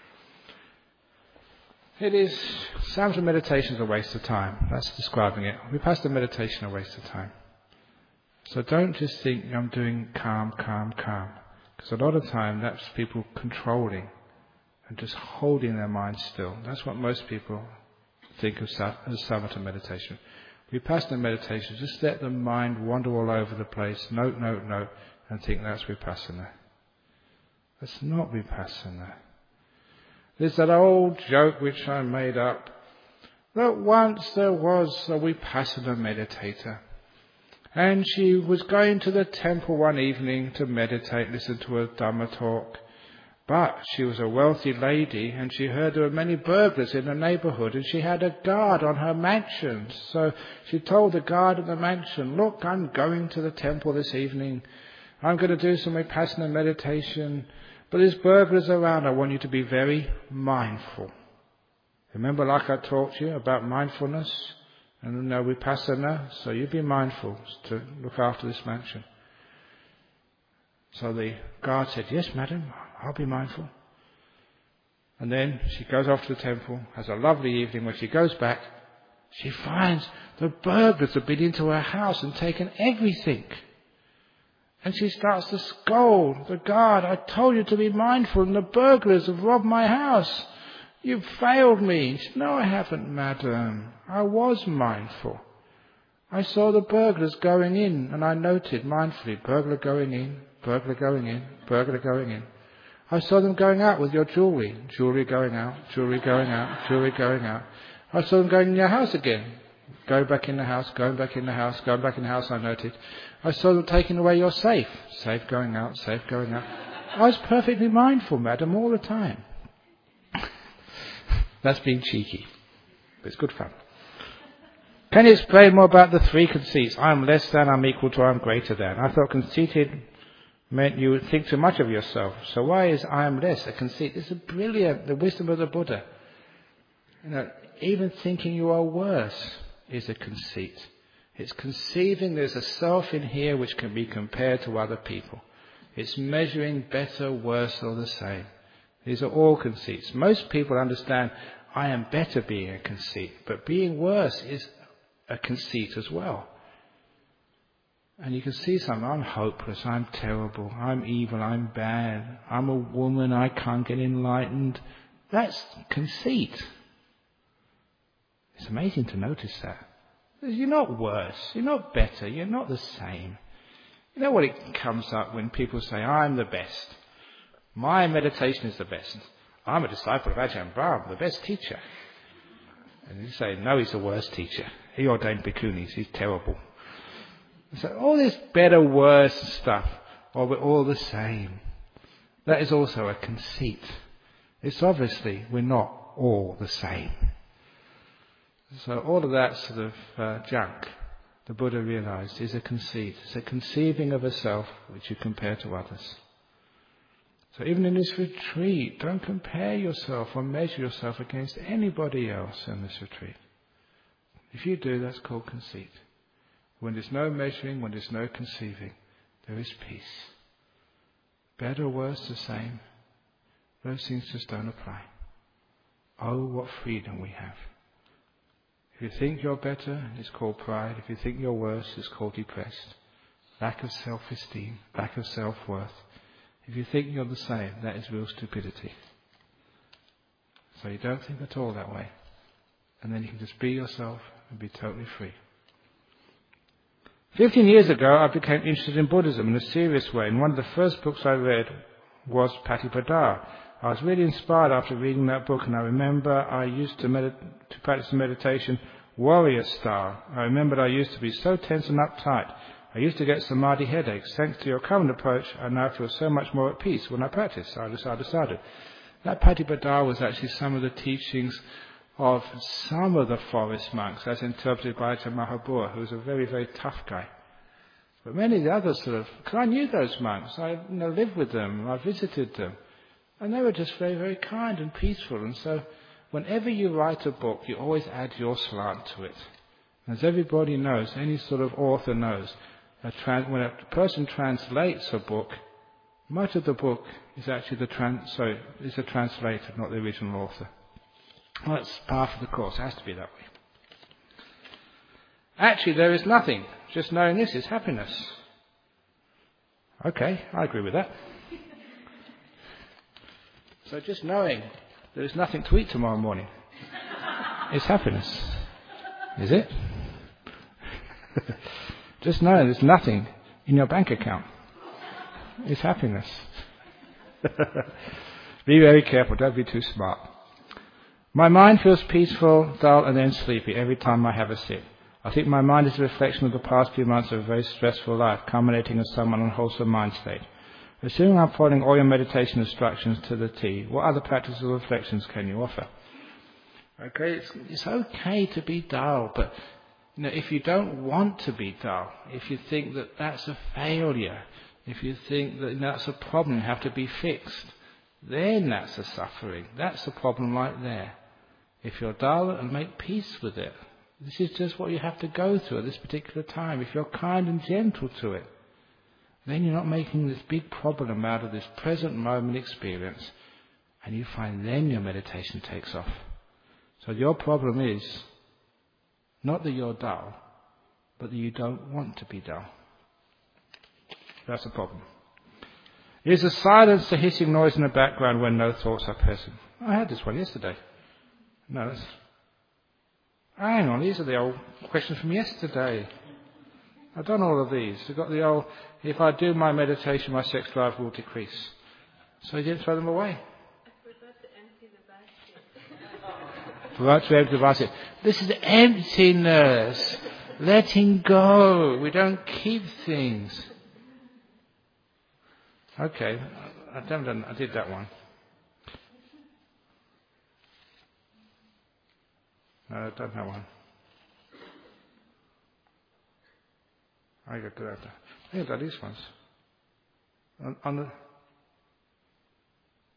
It is, samatha meditation is a waste of time. That's describing it. Vipassana meditation a waste of time. So don't just think I'm doing calm. Because a lot of time that's people controlling and just holding their mind still. That's what most people think of as samatha meditation. Vipassana meditation, just let the mind wander all over the place, note, and think that's vipassana. That's not vipassana. There's that old joke which I made up, that once there was a vipassana meditator, and she was going to the temple one evening to meditate, listen to a Dhamma talk. But she was a wealthy lady, and she heard there were many burglars in the neighbourhood, and she had a guard on her mansion. So she told the guard at the mansion, look, I'm going to the temple this evening. I'm going to do some vipassana meditation. But there's burglars around. I want you to be very mindful. Remember, like I taught you about mindfulness and vipassana? So you be mindful to look after this mansion. So the guard said, yes, madam, I'll be mindful. And then she goes off to the temple, has a lovely evening. When she goes back, she finds the burglars have been into her house and taken everything. And she starts to scold the guard. I told you to be mindful, and the burglars have robbed my house. You've failed me. She said, no, I haven't, madam. I was mindful. I saw the burglars going in, and I noted mindfully, burglar going in, burglar going in, burglar going in. I saw them going out with your jewellery. Jewellery going out, jewellery going out, jewellery going out. I saw them going in your house again. Going back in the house, going back in the house, going back in the house, I noted. I saw them taking away your safe. Safe going out, safe going out. I was perfectly mindful, madam, all the time. That's being cheeky. But it's good fun. Can you explain more about the 3 conceits? I am less than, I'm equal to, I'm greater than. I thought conceited meant you would think too much of yourself. So why is I am less a conceit? This is brilliant, the wisdom of the Buddha. Even thinking you are worse is a conceit. It's conceiving there's a self in here which can be compared to other people. It's measuring better, worse, or the same. These are all conceits. Most people understand I am better being a conceit, but being worse is a conceit as well. And you can see something, I'm hopeless, I'm terrible, I'm evil, I'm bad, I'm a woman, I can't get enlightened. That's conceit. It's amazing to notice that. You're not worse, you're not better, you're not the same. You know what it comes up when people say, I'm the best. My meditation is the best. I'm a disciple of Ajahn Brahm, the best teacher. And you say, no, he's the worst teacher. He ordained bhikkhunis, he's terrible. So all this better, worse stuff, or we're all the same. That is also a conceit. It's obviously we're not all the same. So all of that sort of junk, the Buddha realized, is a conceit. It's a conceiving of a self which you compare to others. So even in this retreat, don't compare yourself or measure yourself against anybody else in this retreat. If you do, that's called conceit. When there's no measuring, when there's no conceiving, there is peace. Better or worse, the same. Those things just don't apply. Oh, what freedom we have. If you think you're better, it's called pride. If you think you're worse, it's called depressed. Lack of self-esteem, lack of self-worth. If you think you're the same, that is real stupidity. So you don't think at all that way. And then you can just be yourself and be totally free. 15 years ago, I became interested in Buddhism in a serious way, and one of the first books I read was Patipada. I was really inspired after reading that book, and I remember I used to practice meditation warrior style. I remembered I used to be so tense and uptight. I used to get samadhi headaches. Thanks to your current approach, I now feel so much more at peace when I practice. I decided. That Patipada was actually some of the teachings of some of the forest monks, as interpreted by Ajahn Mahabua, who was a very, very tough guy. But many of the others because I knew those monks, I lived with them, I visited them, and they were just very, very kind and peaceful. And so whenever you write a book, you always add your slant to it. As everybody knows, any sort of author knows, when a person translates a book, much of the book is actually is a translator, not the original author. Well, that's part of the course. It has to be that way. Actually, there is nothing. Just knowing this is happiness. Okay, I agree with that. So just knowing there is nothing to eat tomorrow morning is happiness. Is it? Just knowing there's nothing in your bank account is happiness. Be very careful. Don't be too smart. My mind feels peaceful, dull, and then sleepy every time I have a sit. I think my mind is a reflection of the past few months of a very stressful life, culminating in some unwholesome mind state. Assuming I'm following all your meditation instructions to the T, what other practices or reflections can you offer? Okay, it's okay to be dull, but if you don't want to be dull, if you think that that's a failure, if you think that that's a problem, you have to be fixed, then that's a suffering. That's a problem right there. If you're dull, and make peace with it. This is just what you have to go through at this particular time. If you're kind and gentle to it, then you're not making this big problem out of this present moment experience, and you find then your meditation takes off. So your problem is not that you're dull, but that you don't want to be dull. That's the problem. Is the silence the hissing noise in the background when no thoughts are present? I had this one yesterday. No, that's... Hang on, these are the old questions from yesterday. I've done all of these. I've got the old, if I do my meditation, my sex drive will decrease. So he didn't throw them away. I forgot to empty the basket. Forgot to empty the basket. This is emptiness. Letting go. We don't keep things. Okay, I did that one. No, I don't have one. I got to that. I think I've done these ones.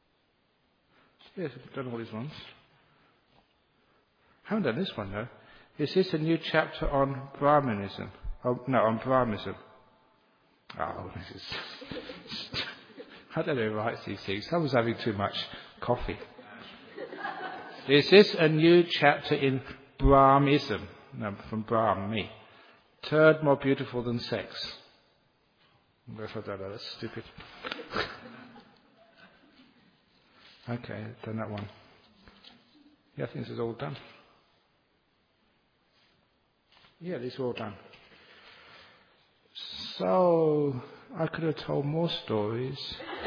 Yes, I've done all these ones. I haven't done this one though. Is this a new chapter on Brahmanism? Oh, no, on Brahmanism. Oh, this is... I don't know who writes these things. Someone's having too much coffee. Is this a new chapter in Brahmism? No, from Brahmi. Third more beautiful than sex. I don't know, that's stupid. Okay, done that one. Yeah, I think this is all done. Yeah, these are all done. So, I could have told more stories,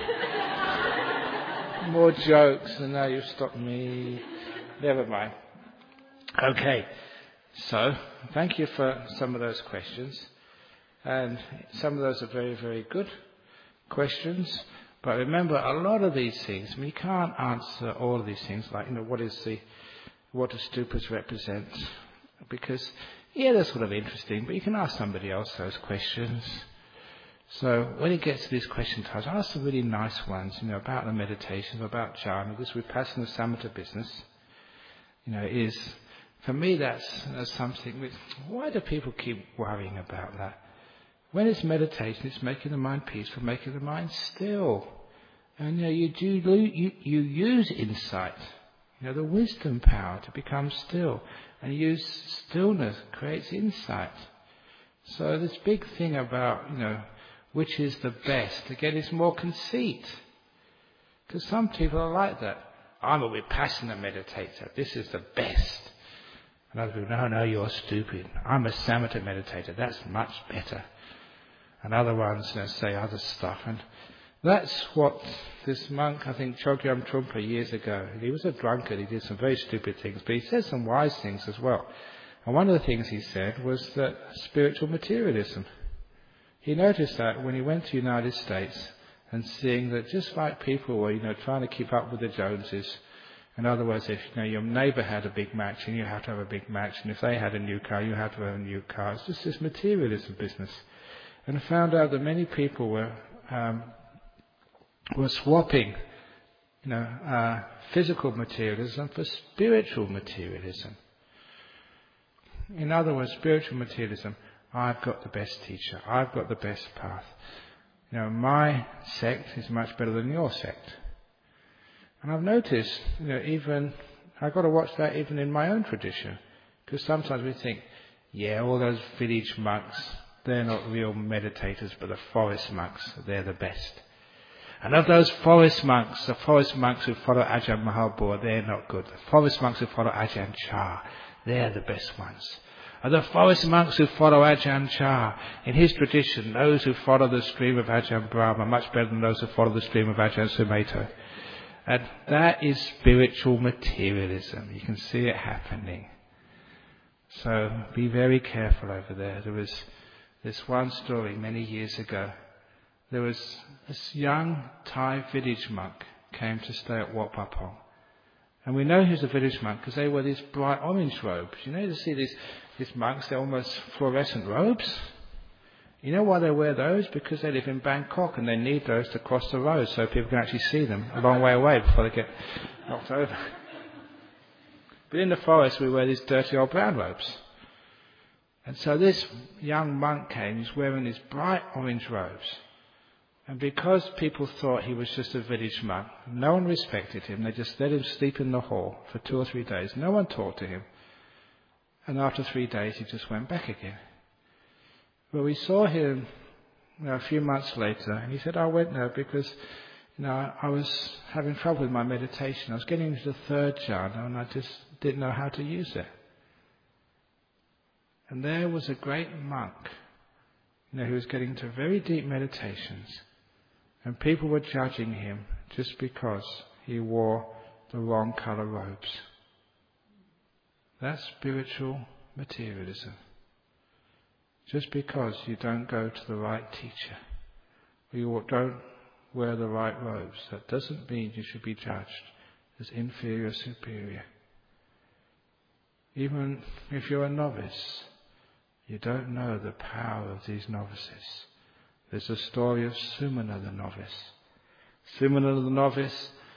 more jokes, and now you've stopped me. Never mind. Okay, so thank you for some of those questions. And some of those are very, very good questions. But remember, a lot of these things, you can't answer all of these things, like, what do stupas represent? Because, yeah, they're sort of interesting, but you can ask somebody else those questions. So when it gets to these question types, ask the really nice ones, about the meditations, about jhana. This Vipassana Samatha business, is, for me, that's something which, why do people keep worrying about that? When it's meditation, it's making the mind peaceful, making the mind still. And you use insight, the wisdom power to become still. And use stillness creates insight. So this big thing about, which is the best, again, is more conceit. Because some people are like that. I'm a Vipassana meditator. This is the best. And other people, no, you're stupid. I'm a Samatha meditator. That's much better. And other ones say other stuff. And that's what this monk, I think Chogyam Trungpa years ago, he was a drunkard, he did some very stupid things, but he said some wise things as well. And one of the things he said was that spiritual materialism. He noticed that when he went to the United States and seeing that just like people were, trying to keep up with the Joneses, in other words, if your neighbour had a big match and you have to have a big match, and if they had a new car, you have to have a new car. It's just this materialism business. And I found out that many people were swapping, physical materialism for spiritual materialism. In other words, spiritual materialism, I've got the best teacher, I've got the best path. My sect is much better than your sect. And I've noticed, even, I've got to watch that even in my own tradition. Because sometimes we think, all those village monks, they're not real meditators, but the forest monks, they're the best. And of those forest monks, the forest monks who follow Ajahn Mahabua, they're not good. The forest monks who follow Ajahn Chah, they're the best ones. And the forest monks who follow Ajahn Chah, in his tradition, those who follow the stream of Ajahn Brahma are much better than those who follow the stream of Ajahn Sumedho. And that is spiritual materialism. You can see it happening. So be very careful over there. There was this one story many years ago. There was this young Thai village monk came to stay at Wat Pah Pong. And we know he was a village monk because they wear these bright orange robes. You see these monks, they're almost fluorescent robes. You know why they wear those? Because they live in Bangkok and they need those to cross the road so people can actually see them a long way away before they get knocked over. But in the forest we wear these dirty old brown robes. And so this young monk came, he's wearing these bright orange robes. And because people thought he was just a village monk, no one respected him. They just let him sleep in the hall for 2 or 3 days. No one talked to him. And after 3 days he just went back again. Well, we saw him a few months later, and he said, I went there because I was having trouble with my meditation. I was getting into the third jhana, and I just didn't know how to use it. And there was a great monk, who was getting into very deep meditations, and people were judging him just because he wore the wrong colour robes. That's spiritual materialism. Just because you don't go to the right teacher, or you don't wear the right robes, that doesn't mean you should be judged as inferior or superior. Even if you're a novice, you don't know the power of these novices. There's a story of Sumana the novice. Sumana the novice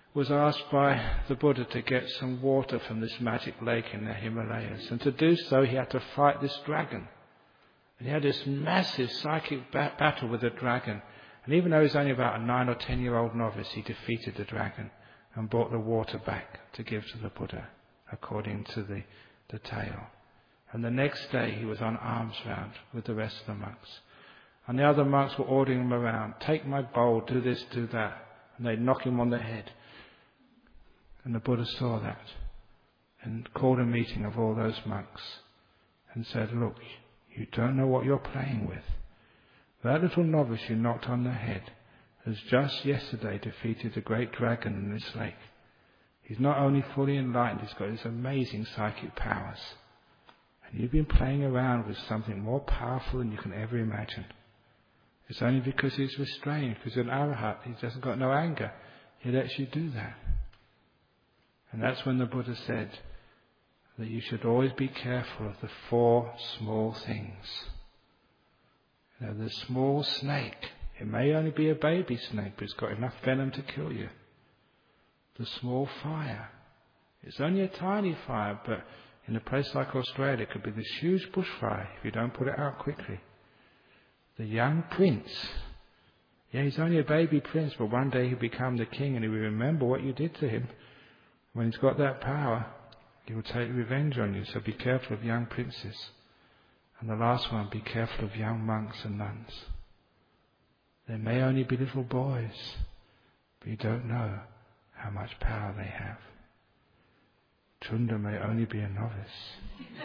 was asked by the Buddha to get some water from this magic lake in the Himalayas. And to do so, he had to fight this dragon. And he had this massive psychic battle with the dragon. And even though he was only about a 9 or 10-year-old novice, he defeated the dragon and brought the water back to give to the Buddha, according to the tale. And the next day, he was on alms round with the rest of the monks. And the other monks were ordering him around, take my bowl, do this, do that. And they'd knock him on the head. And the Buddha saw that and called a meeting of all those monks and said, look, you don't know what you're playing with. That little novice you knocked on the head has just yesterday defeated a great dragon in this lake. He's not only fully enlightened, he's got these amazing psychic powers. And you've been playing around with something more powerful than you can ever imagine. It's only because he's restrained, because he's an arahat, he hasn't got no anger. He lets you do that. And that's when the Buddha said that you should always be careful of the 4 small things. You know, the small snake, it may only be a baby snake, but it's got enough venom to kill you. The small fire, it's only a tiny fire, but in a place like Australia, it could be this huge bushfire if you don't put it out quickly. The young prince, yeah, he's only a baby prince, but one day he'll become the king and he will remember what you did to him. When he's got that power, he will take revenge on you. So be careful of young princes. And the last one, be careful of young monks and nuns. They may only be little boys, but you don't know how much power they have. Chunda may only be a novice.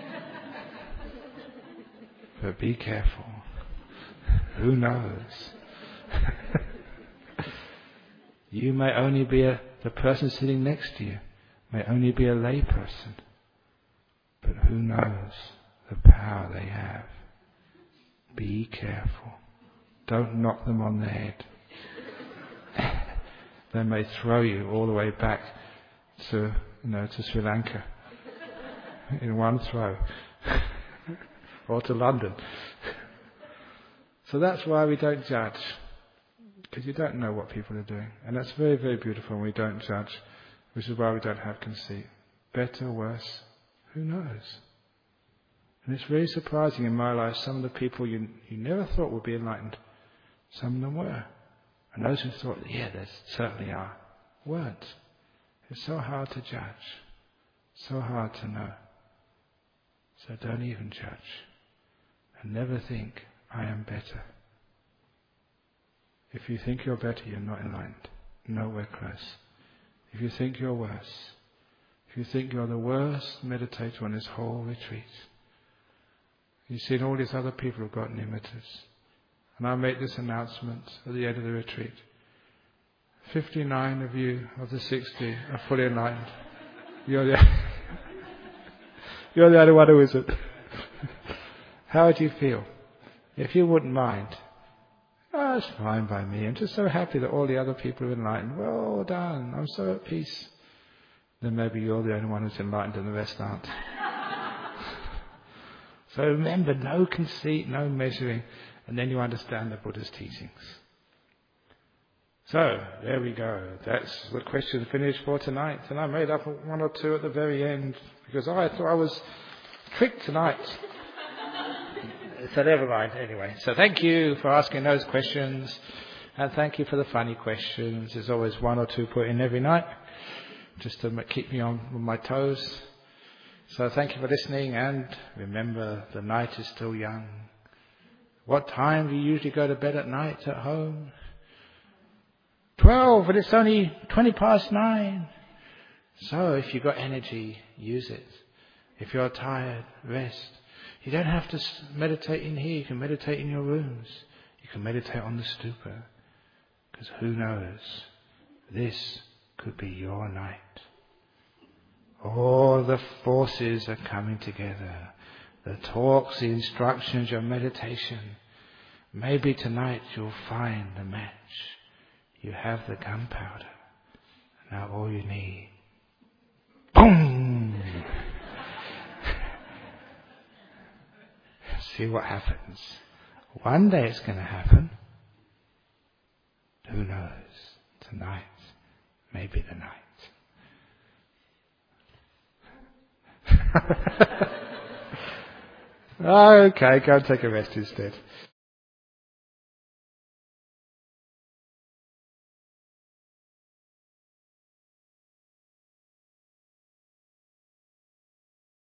But be careful. Who knows? You may only be the person sitting next to you. May only be a lay person, but who knows the power they have. Be careful. Don't knock them on the head. They may throw you all the way back to Sri Lanka in one throw, or to London. So that's why we don't judge, because you don't know what people are doing, and that's very, very beautiful. When we don't judge. Which is why we don't have conceit. Better, worse, who knows? And it's very surprising in my life, some of the people you never thought would be enlightened, some of them were. And those who thought, yeah, there certainly are, weren't. It's so hard to judge, so hard to know. So don't even judge. And never think, I am better. If you think you're better, you're not enlightened. Nowhere close. If you think you're worse, if you think you're the worst meditator on this whole retreat, you've seen all these other people who've got nimittas. And I make this announcement at the end of the retreat. 59 of you of the 60 are fully enlightened. You're the only one who isn't. How would you feel? If you wouldn't mind, oh, it's fine by me. I'm just so happy that all the other people are enlightened. Well done. I'm so at peace. Then maybe you're the only one who's enlightened and the rest aren't. So remember, no conceit, no measuring, and then you understand the Buddha's teachings. So, there we go. That's the question finished for tonight. And I made up 1 or 2 at the very end, because I thought I was tricked tonight. So never mind, anyway. So thank you for asking those questions, and thank you for the funny questions. There's always 1 or 2 put in every night, just to keep me on my toes. So thank you for listening, and remember, the night is still young. What time do you usually go to bed at night at home? 12, but it's only 9:20. So if you've got energy, use it. If you're tired, rest. You don't have to meditate in here. You can meditate in your rooms. You can meditate on the stupa. Because who knows? This could be your night. All the forces are coming together. The talks, the instructions, your meditation. Maybe tonight you'll find the match. You have the gunpowder. Now all you need. Boom! See what happens. One day it's going to happen. Who knows? Tonight, maybe the night. Okay, go and take a rest instead.